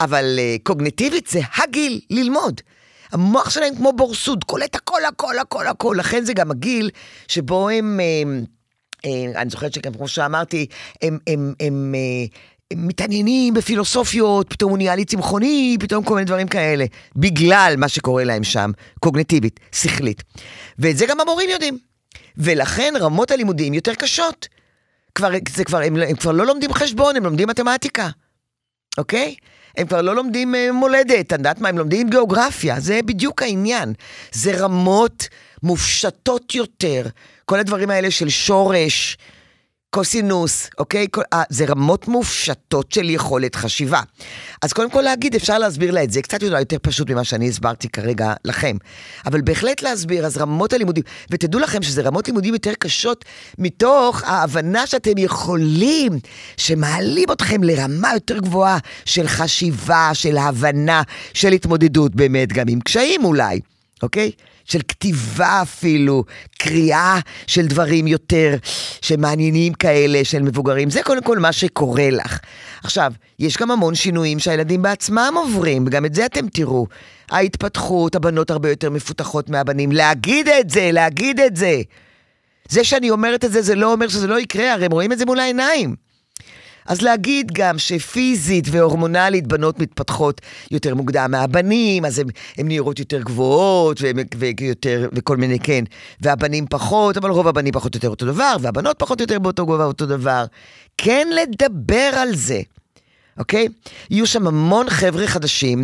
אבל uh, קוגניטיבית זה הגיל ללמוד. המוח שלהם כמו בורסוד, קולט הכל, הכל, הכל, הכל. לכן זה גם הגיל שבו הם, הם, הם אני זוכרת שגם כמו שאמרתי, הם, הם, הם, הם מתעניינים בפילוסופיות, פתאום הוא נהיה לי צמחוני, פתאום כל מיני דברים כאלה, בגלל מה שקורה להם שם, קוגניטיבית, שכלית. ואת זה גם המורים יודעים. ולכן רמות הלימודים יותר קשות. כבר, זה כבר, הם, הם כבר לא לומדים חשבון, הם לומדים מתמטיקה. אוקיי? הם כבר לא לומדים מולדת, את יודעת מה, הם לומדים גיאוגרפיה, זה בדיוק העניין. זה רמות מופשטות יותר, כל הדברים האלה של שורש, קוסינוס, אוקיי? כל, אה, זה רמות מופשטות של יכולת חשיבה. אז קודם כל להגיד, אפשר להסביר לה את זה, קצת יותר פשוט ממה שאני הסברתי כרגע לכם. אבל בהחלט להסביר, אז רמות הלימודים, ותדעו לכם שזה רמות לימודים יותר קשות, מתוך ההבנה שאתם יכולים, שמעלים אתכם לרמה יותר גבוהה, של חשיבה, של הבנה, של התמודדות באמת, גם עם קשיים אולי, אוקיי? של כתיבה אפילו, קריאה של דברים יותר שמעניינים כאלה, של מבוגרים. זה קודם כל מה שקורה לך. עכשיו, יש גם המון שינויים שהילדים בעצמם עוברים, וגם את זה אתם תראו. ההתפתחות, הבנות הרבה יותר מפותחות מהבנים. להגיד את זה, להגיד את זה. זה שאני אומרת את זה, זה לא אומר שזה לא יקרה, הרי הם רואים את זה מול העיניים. אז להגיד גם שפיזית והורמונלית בנות מתפתחות יותר מוקדם מהבנים, אז הן נראות יותר גבוהות ויותר, וכל מיני כן, והבנים פחות, אבל רוב הבנים פחות יותר אותו דבר, והבנות פחות יותר באותו גובה אותו דבר. כן לדבר על זה, אוקיי? יהיו שם המון חבר'ה חדשים,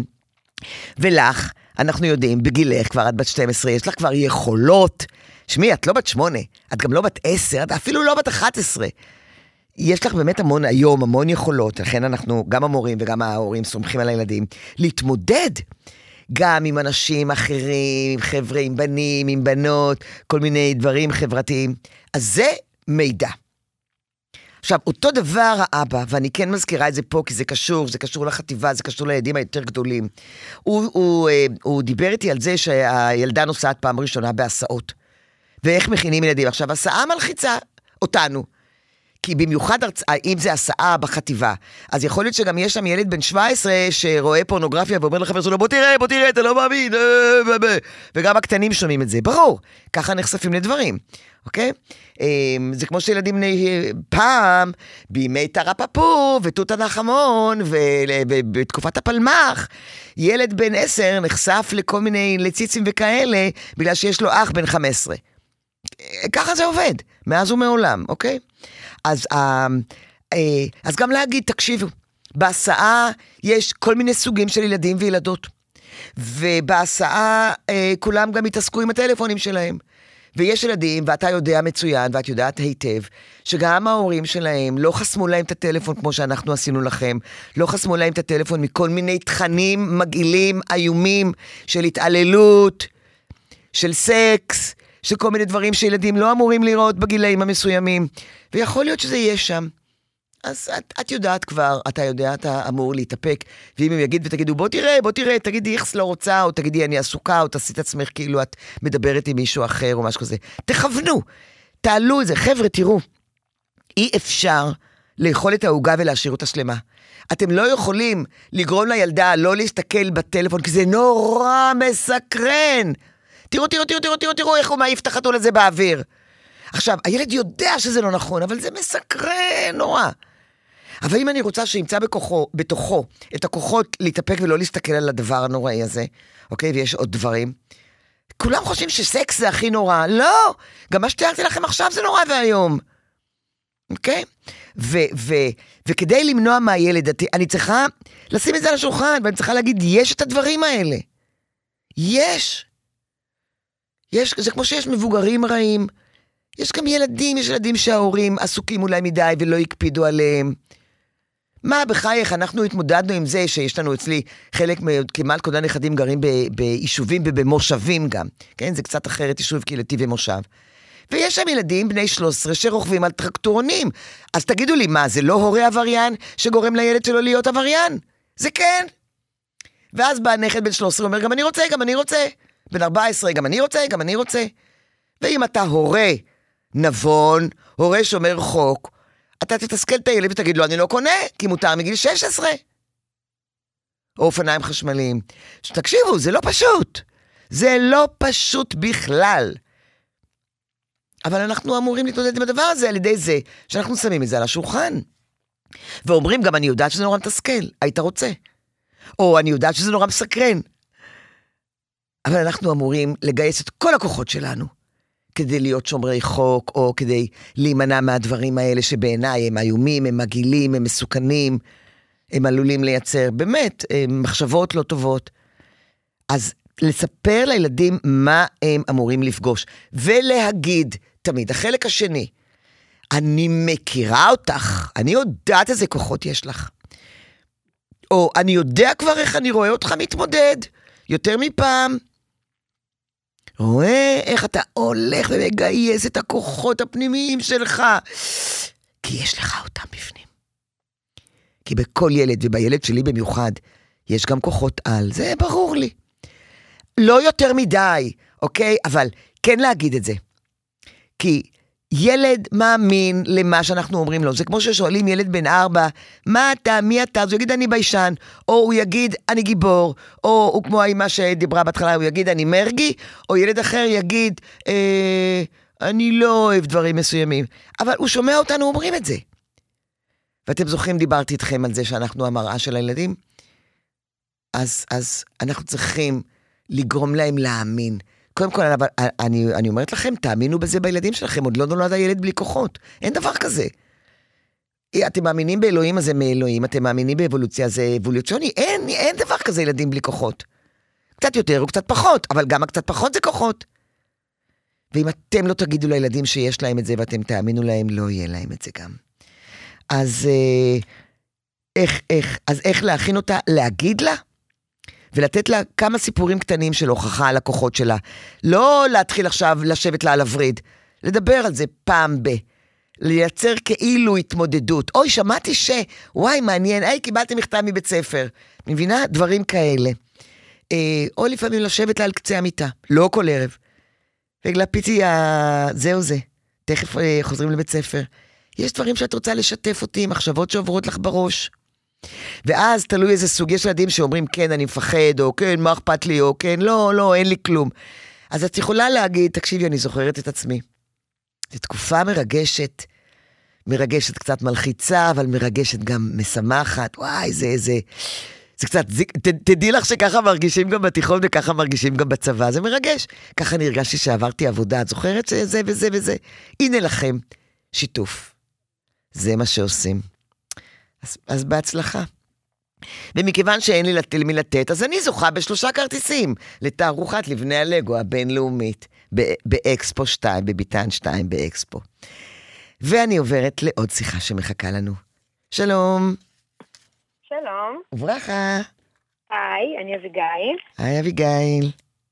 ולך, אנחנו יודעים, בגילך כבר עד בת שתים עשרה, יש לך כבר יכולות, שמי, את לא בת שמונה, את גם לא בת עשר, את אפילו לא בת אחת עשרה, יש לך באמת המון היום, המון יכולות, לכן אנחנו, גם המורים וגם ההורים סומכים על הילדים, להתמודד גם עם אנשים אחרים, עם חבר'ה, עם בנים, עם בנות, כל מיני דברים חברתיים. אז זה מידע. עכשיו, אותו דבר האבא, ואני כן מזכירה את זה פה, כי זה קשור, זה קשור לחטיבה, זה קשור לילדים היותר גדולים. הוא, הוא, הוא דיבר איתי על זה שהילדה נוסעת פעם ראשונה בהסעות. ואיך מכינים ילדים. עכשיו, הסעה מלחיצה אותנו. כי במיוחד, אם זה הסעה בחטיבה, אז יכול להיות שגם יש שם ילד בן שבע עשרה שרואה פורנוגרפיה ואומר לחבר שלו, בוא תראה, בוא תראה, אתה לא מאמין, וגם הקטנים שומעים את זה, ברור, ככה נחשפים לדברים, אוקיי? זה כמו שילדים פעם, בימי תרפפו ותות הנחמון, ובתקופת הפלמח, ילד בן עשר נחשף לכל מיני לציצים וכאלה, בגלל שיש לו אח בן חמש עשרה. ככה זה עובד, מאז ומעולם, אוקיי? אז, אז גם להגיד, תקשיבו, בהסעה יש כל מיני סוגים של ילדים וילדות, ובהסעה כולם גם התעסקו עם הטלפונים שלהם, ויש ילדים, ואתה יודע מצוין, ואת יודעת היטב, שגם ההורים שלהם לא חסמו להם את הטלפון כמו שאנחנו עשינו לכם, לא חסמו להם את הטלפון מכל מיני תכנים מגעילים, איומים, של התעללות, של סקס, של כל מיני דברים שילדים לא אמורים לראות בגילאים המסוימים, ויכול להיות שזה יהיה שם. אז את, את יודעת כבר, אתה יודע, אתה אמור להתאפק, ואם הם יגיד ותגידו, בוא תראה, בוא תראה, תגידי איך לא רוצה, או תגידי אני עסוקה, או תעשי את עצמך כאילו את מדברת עם מישהו אחר, או משהו כזה. תכוונו, תעלו את זה. חבר'ה, תראו, אי אפשר לאכול את ההוגה ולהשאיר אותה שלמה. אתם לא יכולים לגרום לילדה לא להסתכל בטלפון, כי זה נורא מסקרן. תראו, תראו, תראו, תראו, תראו, תראו איך הוא מעיף את החתול הזה באוויר. עכשיו, הילד יודע שזה לא נכון, אבל זה מסקרן נורא. אבל אם אני רוצה שימצא בכוחו, בתוכו את הכוחות להתאפק ולא להסתכל על הדבר הנוראי הזה, אוקיי, ויש עוד דברים, כולם חושבים שסקס זה הכי נורא. לא, גם מה שתיארתי לכם עכשיו זה נורא והיום. אוקיי? ו- ו- וכדי למנוע מהילד, אני צריכה לשים את זה על השולחן, ואני צריכה להגיד, יש את הדברים האלה. יש. יש, זה כמו שיש מבוגרים רעים, יש גם ילדים, יש ילדים שההורים עסוקים אולי מדי ולא יקפידו עליהם. מה בחייך, אנחנו התמודדנו עם זה שיש לנו אצלי חלק כמעט כל הנכדים גרים ביישובים ובמושבים גם, כן? זה קצת אחרת, יישוב קהילתי ומושב. ויש שם ילדים בני שלוש עשרה שרוכבים על טרקטורונים. אז תגידו לי, מה, זה לא הורה עבריין שגורם לילד שלו להיות עבריין? זה כן. ואז בא נכד בן שלוש עשרה אומר, גם אני רוצה, גם אני רוצה. בן ארבע עשרה, גם אני רוצה, גם אני רוצה. ואם אתה הורה נבון, הורה שומר חוק, אתה תתסכל את הילד ותגיד לו, אני לא קונה, כי מותר מגיל שש עשרה. או אופניים חשמליים. תקשיבו, זה לא פשוט. זה לא פשוט בכלל. אבל אנחנו אמורים להתמודד עם הדבר הזה על ידי זה, שאנחנו שמים את זה על השולחן. ואומרים גם, אני יודעת שזה נורא מתסכל, היית רוצה. או אני יודעת שזה נורא מסקרן. אבל אנחנו אמורים לגייס את כל הכוחות שלנו, כדי להיות שומרי חוק, או כדי להימנע מהדברים האלה שבעיניי הם איומים, הם מגעילים, הם מסוכנים, הם עלולים לייצר, באמת, מחשבות לא טובות. אז לספר לילדים מה הם אמורים לפגוש, ולהגיד תמיד, החלק השני, אני מכירה אותך, אני יודעת איזה כוחות יש לך. או אני יודע כבר איך אני רואה אותך מתמודד, יותר מפעם. רואה איך אתה הולך ומגייס את הכוחות הפנימיים שלך. כי יש לך אותם בפנים. כי בכל ילד, ובילד שלי במיוחד, יש גם כוחות על, זה ברור לי. לא יותר מדי, אוקיי? אבל כן להגיד את זה. כי ילד מאמין למה שאנחנו אומרים לו. זה כמו ששואלים ילד בן ארבע, מה אתה, מי אתה? אז הוא יגיד אני ביישן, או הוא יגיד אני גיבור, או הוא כמו האמא שדיברה בהתחלה, הוא יגיד אני מרגי, או ילד אחר יגיד, אה, אני לא אוהב דברים מסוימים. אבל הוא שומע אותנו אומרים את זה. ואתם זוכרים, דיברתי איתכם על זה שאנחנו המראה של הילדים? אז, אז אנחנו צריכים לגרום להם להאמין. קודם כל, אבל אני, אני אומרת לכם, תאמינו בזה בילדים שלכם, עוד לא נולד הילד בלי כוחות. אין דבר כזה. אתם מאמינים באלוהים, אז זה מאלוהים, אתם מאמינים באבולוציה, זה אבולוציוני. אין, אין דבר כזה ילדים בלי כוחות. קצת יותר או קצת פחות, אבל גם הקצת פחות זה כוחות. ואם אתם לא תגידו לילדים שיש להם את זה, ואתם תאמינו להם, לא יהיה להם את זה גם. אז איך, איך, אז איך להכין אותה? להגיד לה? ולתת לה כמה סיפורים קטנים של הוכחה על הכוחות שלה. לא להתחיל עכשיו לשבת לה על הוריד. לדבר על זה פעם ב. לייצר כאילו התמודדות. אוי, שמעתי ש... וואי, מעניין. היי, קיבלתי מכתב מבית ספר. מבינה? דברים כאלה. אה, או לפעמים לשבת לה על קצה המיטה. לא כל ערב. וגלפיתי, ה... זהו זה. תכף אה, חוזרים לבית ספר. יש דברים שאת רוצה לשתף אותי, מחשבות שעוברות לך בראש. ואז תלוי איזה סוג, יש ילדים שאומרים כן אני מפחד, או כן מה אכפת לי, או כן לא, לא, אין לי כלום. אז את יכולה להגיד, תקשיבי, אני זוכרת את עצמי. זו תקופה מרגשת, מרגשת קצת מלחיצה, אבל מרגשת גם משמחת. וואי, זה איזה, זה קצת, זה, ת, תדעי לך שככה מרגישים גם בתיכון, וככה מרגישים גם בצבא, זה מרגש. ככה אני הרגשתי שעברתי עבודה, את זוכרת שזה וזה וזה. הנה לכם, שיתוף. זה מה שעושים. אז, אז בהצלחה. ומכיוון שאין לי לתל מי לתת, אז אני זוכה בשלושה כרטיסים לתערוכת לבני הלגו הבינלאומית באקספו שתיים, בביתן שתיים באקספו. ואני עוברת לעוד שיחה שמחכה לנו. שלום. שלום. וברכה. היי, אני אביגיל. היי אביגיל.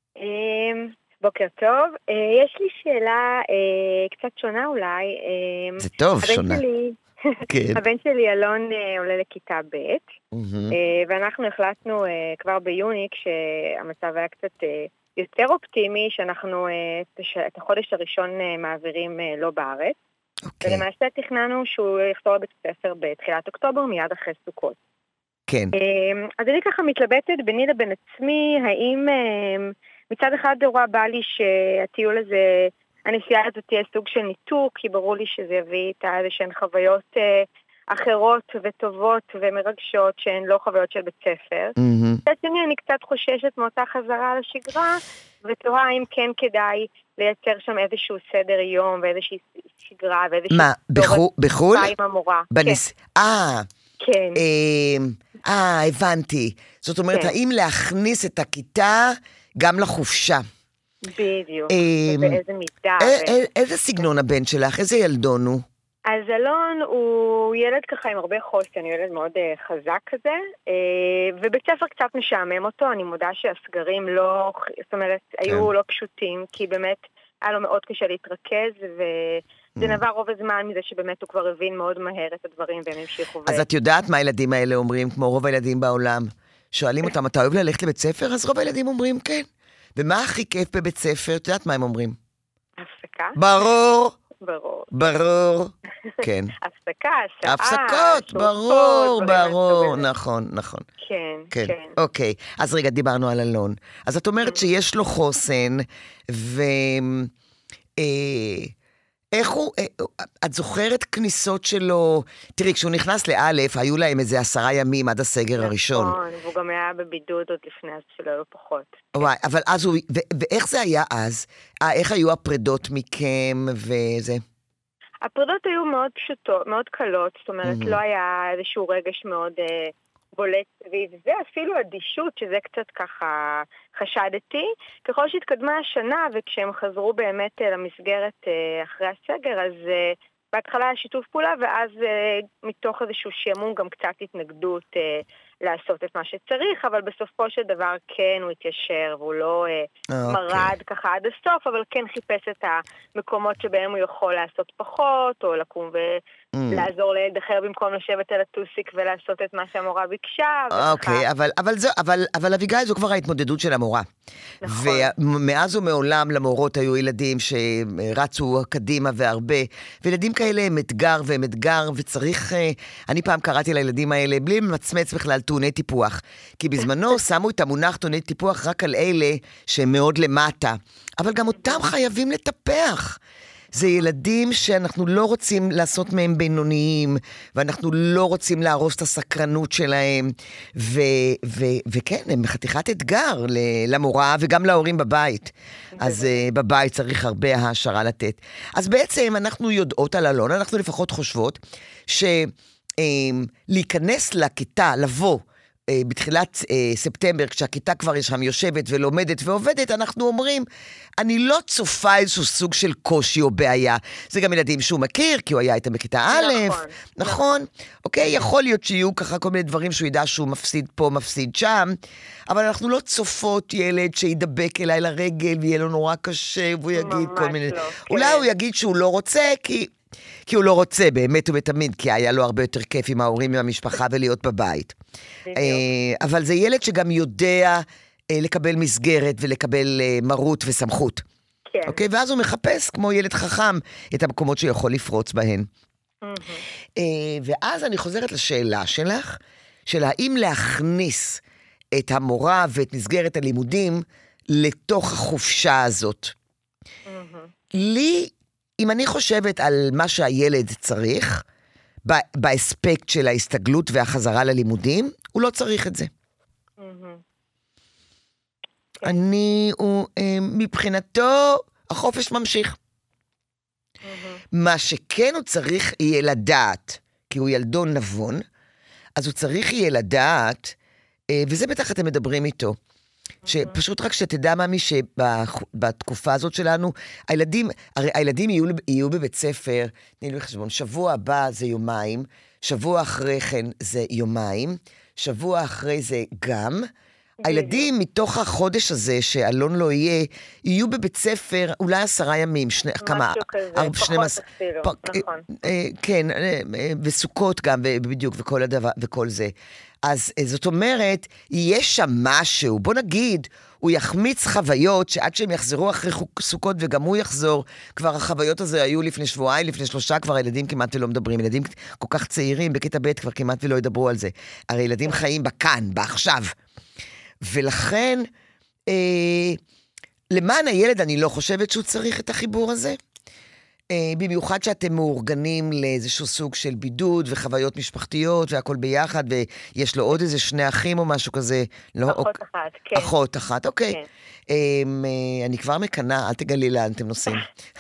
בוקר טוב. יש לי שאלה קצת שונה אולי. זה טוב, שונה. כן. הבן שלי אלון עולה לכיתה ב' ואנחנו החלטנו כבר ביוני כשהמצב היה קצת יותר אופטימי שאנחנו את החודש הראשון מעבירים לא בארץ. ולמעשה תכננו שהוא יחזור לבית ספר בתחילת אוקטובר מיד אחרי סוכות. כן. אז אני ככה מתלבטת ביני לבין עצמי, האם מצד אחד דורה בא לי שהטיול הזה, הנסיעה הזאת תהיה סוג של ניתוק, כי ברור לי שזה יביא איתה איזשהן חוויות אחרות וטובות ומרגשות שהן לא חוויות של בית ספר. מצד שני אני קצת חוששת מאותה חזרה לשגרה, ותוהה האם כן כדאי לייצר שם איזשהו סדר יום ואיזושהי שגרה ואיזושהי... מה, בחול? עם המורה. בנס... אה, כן. אה, הבנתי. זאת אומרת, האם להכניס את הכיתה גם לחופשה? בדיוק, ובאיזה מידה. איזה סגנון הבן שלך? איזה ילדון הוא? אז אלון הוא ילד ככה עם הרבה חוסן, הוא ילד מאוד חזק כזה, ובית ספר קצת משעמם אותו, אני מודה שהסגרים לא, זאת אומרת, היו לא פשוטים, כי באמת היה לו מאוד קשה להתרכז, וזה נבע רוב הזמן מזה שבאמת הוא כבר הבין מאוד מהר את הדברים, והם המשיכו. אז את יודעת מה הילדים האלה אומרים, כמו רוב הילדים בעולם? שואלים אותם, אתה אוהב ללכת לבית ספר? אז רוב הילדים אומרים כן. ומה הכי כיף בבית ספר? את יודעת מה הם אומרים? הפסקה. ברור, ברור. ברור, כן. הפסקה, שעה. הפסקות, ברור, ברור, נכון, נכון. כן, כן. כן. אוקיי, אז רגע, דיברנו על אלון. אז את אומרת שיש לו חוסן, ו... אה, איך הוא, את זוכרת כניסות שלו, תראי, כשהוא נכנס לאלף, היו להם איזה עשרה ימים עד הסגר הראשון. נכון, והוא גם היה בבידוד עוד לפני, אז שלא היו פחות. וואי, אבל אז הוא, ו- ואיך זה היה אז? אה, איך היו הפרדות מכם וזה? הפרדות היו מאוד פשוטות, מאוד קלות, זאת אומרת, לא היה איזשהו רגש מאוד אה, בולט סביב זה, אפילו אדישות, שזה קצת ככה חשדתי. ככל שהתקדמה השנה, וכשהם חזרו באמת אה, למסגרת אה, אחרי הסגר, אז אה, בהתחלה היה שיתוף פעולה, ואז אה, מתוך איזשהו שעמום גם קצת התנגדות אה, לעשות את מה שצריך, אבל בסופו של דבר כן הוא התיישר, והוא לא אה, אוקיי. מרד ככה עד הסוף, אבל כן חיפש את המקומות שבהם הוא יכול לעשות פחות, או לקום ולעזור לילד אחר במקום לשבת על הטוסיק ולעשות את מה שהמורה ביקשה. אוקיי, אבל, אבל, זו, אבל, אבל אביגיל זו כבר ההתמודדות של המורה. נכון. ומאז ומעולם למורות היו ילדים שרצו קדימה והרבה, וילדים כאלה הם אתגר והם אתגר, וצריך, אני פעם קראתי לילדים האלה, בלי מצמץ בכלל טעוני טיפוח, כי בזמנו שמו את המונח טעוני טיפוח רק על אלה שהם מאוד למטה, אבל גם אותם חייבים לטפח. זה ילדים שאנחנו לא רוצים לעשות מהם בינוניים, ואנחנו לא רוצים להרוס את הסקרנות שלהם, ו- ו- וכן, הם בחתיכת אתגר למורה וגם להורים בבית. אז uh, בבית צריך הרבה העשרה לתת. אז בעצם אנחנו יודעות על אלון, אנחנו לפחות חושבות, שלהיכנס לכיתה, לבוא, בתחילת ספטמבר, כשהכיתה כבר שם יושבת ולומדת ועובדת, אנחנו אומרים, אני לא צופה איזשהו סוג של קושי או בעיה. זה גם ילדים שהוא מכיר, כי הוא היה איתם בכיתה א', נכון, נכון? אוקיי, יכול להיות שיהיו ככה כל מיני דברים שהוא ידע שהוא מפסיד פה, מפסיד שם, אבל אנחנו לא צופות ילד שידבק אליי לרגל, ויהיה לו נורא קשה, והוא יגיד כל מיני... אולי הוא יגיד שהוא לא רוצה, כי... כי הוא לא רוצה, באמת ובתמיד, כי היה לו הרבה יותר כיף עם ההורים, עם המשפחה ולהיות בבית. אבל זה ילד שגם יודע לקבל מסגרת ולקבל מרות וסמכות. כן. אוקיי? ואז הוא מחפש, כמו ילד חכם, את המקומות שיכול לפרוץ בהן. ואז אני חוזרת לשאלה שלך, של האם להכניס את המורה ואת מסגרת הלימודים לתוך החופשה הזאת. לי... אם אני חושבת על מה שהילד צריך, באספקט של ההסתגלות והחזרה ללימודים, הוא לא צריך את זה. אני, הוא, מבחינתו, החופש ממשיך. מה שכן הוא צריך יהיה לדעת, כי הוא ילדון נבון, אז הוא צריך יהיה לדעת, וזה בטח אתם מדברים איתו, שפשוט רק שתדע ממי שבתקופה הזאת שלנו, הילדים, הרי הילדים יהיו, יהיו בבית ספר, תני לי חשבון, שבוע הבא זה יומיים, שבוע אחרי כן זה יומיים, שבוע אחרי זה גם, הילדים מתוך החודש הזה שאלון לא יהיה, יהיו בבית ספר אולי עשרה ימים, שני, כמה, ארבע, שני מס... פחות אפילו, נכון. כן, וסוכות גם, בדיוק, וכל הדבר, וכל זה. אז זאת אומרת, יש שם משהו, בוא נגיד, הוא יחמיץ חוויות, שעד שהם יחזרו אחרי סוכות וגם הוא יחזור, כבר החוויות הזה היו לפני שבועיים, לפני שלושה, כבר הילדים כמעט ולא מדברים, ילדים כל כך צעירים, בכיתה ב' כבר כמעט ולא ידברו על זה. הרי ילדים חיים בכאן, בעכשיו. ולכן, אה, למען הילד אני לא חושבת שהוא צריך את החיבור הזה, אה, במיוחד שאתם מאורגנים לאיזשהו סוג של בידוד וחוויות משפחתיות והכל ביחד, ויש לו עוד איזה שני אחים או משהו כזה. לא, אחות אוק... אחת, כן. אחות אחת, אוקיי. כן. אה, אה, אני כבר מקנה, אל תגלי לאן אתם נוסעים.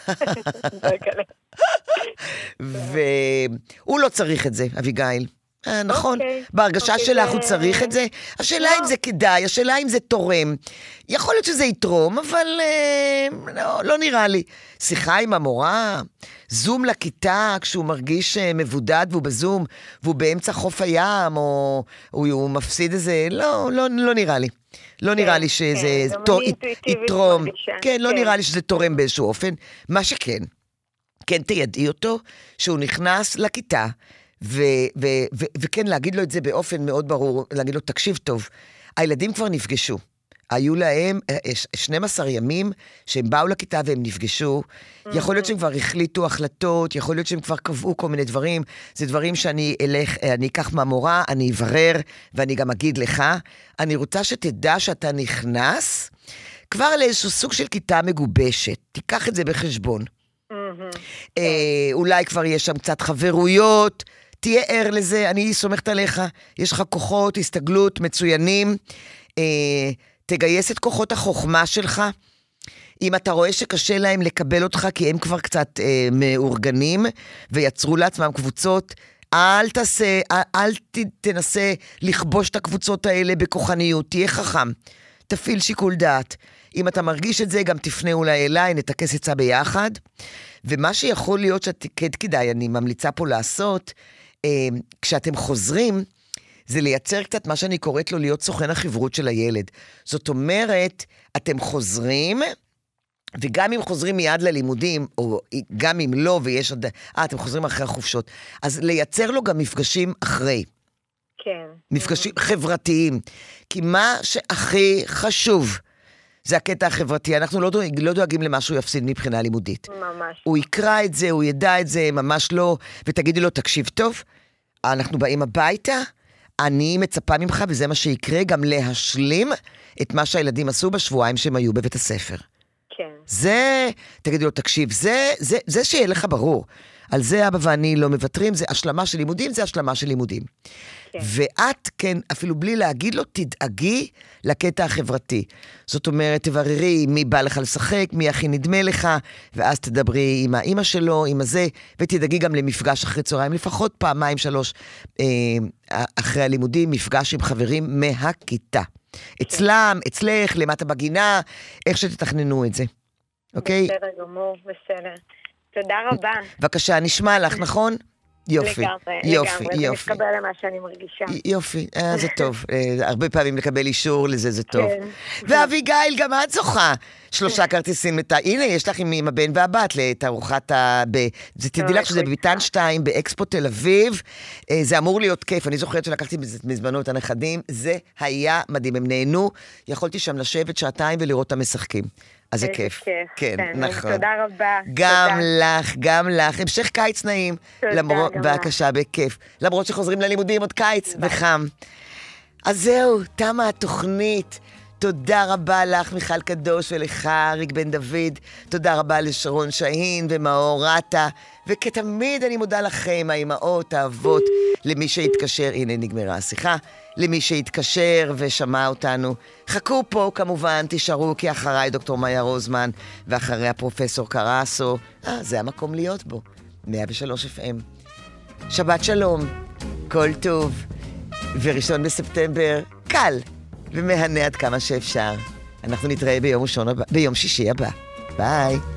והוא לא צריך את זה, אביגיל. אה, נכון, okay. בהרגשה okay, שלך הוא צריך את זה. השאלה no. אם זה כדאי, השאלה אם זה תורם. יכול להיות שזה יתרום, אבל אה, לא, לא נראה לי. שיחה עם המורה, זום לכיתה כשהוא מרגיש מבודד והוא בזום, והוא באמצע חוף הים, או הוא, הוא מפסיד איזה, לא, לא, לא נראה לי. לא כן, נראה לי שזה כן, תור, יתרום. כן, לא כן. נראה לי שזה תורם באיזשהו אופן. מה שכן, כן תיידעי אותו שהוא נכנס לכיתה, ו- ו- ו- וכן להגיד לו את זה באופן מאוד ברור, להגיד לו, תקשיב טוב, הילדים כבר נפגשו, היו להם שנים עשר ימים שהם באו לכיתה והם נפגשו. יכול להיות שהם כבר החליטו החלטות, יכול להיות שהם כבר קבעו כל מיני דברים. זה דברים שאני אלך, אני אקח מהמורה, אני אברר, ואני גם אגיד לך. אני רוצה שתדע שאתה נכנס כבר לאיזשהו סוג של כיתה מגובשת. תיקח את זה בחשבון. אולי כבר יש שם קצת חברויות, תהיה ער לזה, אני סומכת עליך. יש לך כוחות, הסתגלות, מצוינים. תגייס את כוחות החוכמה שלך. אם אתה רואה שקשה להם לקבל אותך, כי הם כבר קצת אה, מאורגנים, ויצרו לעצמם קבוצות, אל תעשה, אל, אל ת, תנסה לכבוש את הקבוצות האלה בכוחניות, תהיה חכם, תפעיל שיקול דעת. אם אתה מרגיש את זה, גם תפנה אולי אליי, נתקס עצה ביחד. ומה שיכול להיות שכד כדאי, אני ממליצה פה לעשות, אה, כשאתם חוזרים, זה לייצר קצת מה שאני קוראת לו להיות סוכן החברות של הילד. זאת אומרת, אתם חוזרים, וגם אם חוזרים מיד ללימודים, או גם אם לא, ויש עוד, אה, אתם חוזרים אחרי החופשות, אז לייצר לו גם מפגשים אחרי. כן. מפגשים חברתיים. כי מה שהכי חשוב, זה הקטע החברתי. אנחנו לא, דואג, לא דואגים למה שהוא יפסיד מבחינה לימודית. ממש. הוא יקרא את זה, הוא ידע את זה, ממש לא, ותגידי לו, תקשיב טוב, אנחנו באים הביתה, אני מצפה ממך, וזה מה שיקרה, גם להשלים את מה שהילדים עשו בשבועיים שהם היו בבית הספר. כן. זה, תגידי לו, תקשיב, זה, זה, זה שיהיה לך ברור. על זה אבא ואני לא מבטרים, זה השלמה של לימודים, זה השלמה של לימודים. כן. ואת, כן, אפילו בלי להגיד לו, תדאגי לקטע החברתי. זאת אומרת, תבררי מי בא לך לשחק, מי הכי נדמה לך, ואז תדברי עם האמא שלו, עם הזה, ותדאגי גם למפגש אחרי צהריים, לפחות פעמיים, שלוש, אה, אחרי הלימודים, מפגש עם חברים מהכיתה. אצלם, אצלך, למטה בגינה, איך שתתכננו את זה. אוקיי? בסדר גמור, בסדר. תודה רבה. בבקשה, נשמע לך, נכון? יופי, לגמרי, יופי, לגמרי. יופי. זה מתקבל למה שאני מרגישה. יופי, אה, זה טוב. אה, הרבה פעמים לקבל אישור לזה, זה טוב. כן. ואביגיל, גם את זוכה. שלושה כרטיסים, לת... הנה, יש לך עם, עם הבן והבת לתערוכת ה... ב... זה תדעי לך שזה בביתן שתיים, באקספו תל אביב. אה, זה אמור להיות כיף. אני זוכרת שלקחתי מזמנו את הנכדים. זה היה מדהים, הם נהנו. יכולתי שם לשבת שעתיים ולראות את המשחקים. אז זה כיף. כיף. כן, כן, נכון. תודה רבה. גם תודה. לך, גם לך. המשך קיץ נעים. תודה, למרות, גם בבקשה, בכיף. למרות שחוזרים ללימודים עוד קיץ וחם. אז זהו, תמה התוכנית. תודה רבה לך, מיכל קדוש, ולך, אריק בן דוד. תודה רבה לשרון שהין ומאור רטה. וכתמיד אני מודה לכם, האמאות, האבות, למי שהתקשר. הנה, נגמרה השיחה. למי שהתקשר ושמע אותנו. חכו פה כמובן, תישארו, כי אחריי דוקטור מאיה רוזמן, ואחרי הפרופסור קרסו. אה, זה המקום להיות בו. מאה ושלוש אף אם. שבת שלום, כל טוב, וראשון בספטמבר, קל, ומהנה עד כמה שאפשר. אנחנו נתראה ביום ראשון הבא, ביום שישי הבא. ביי.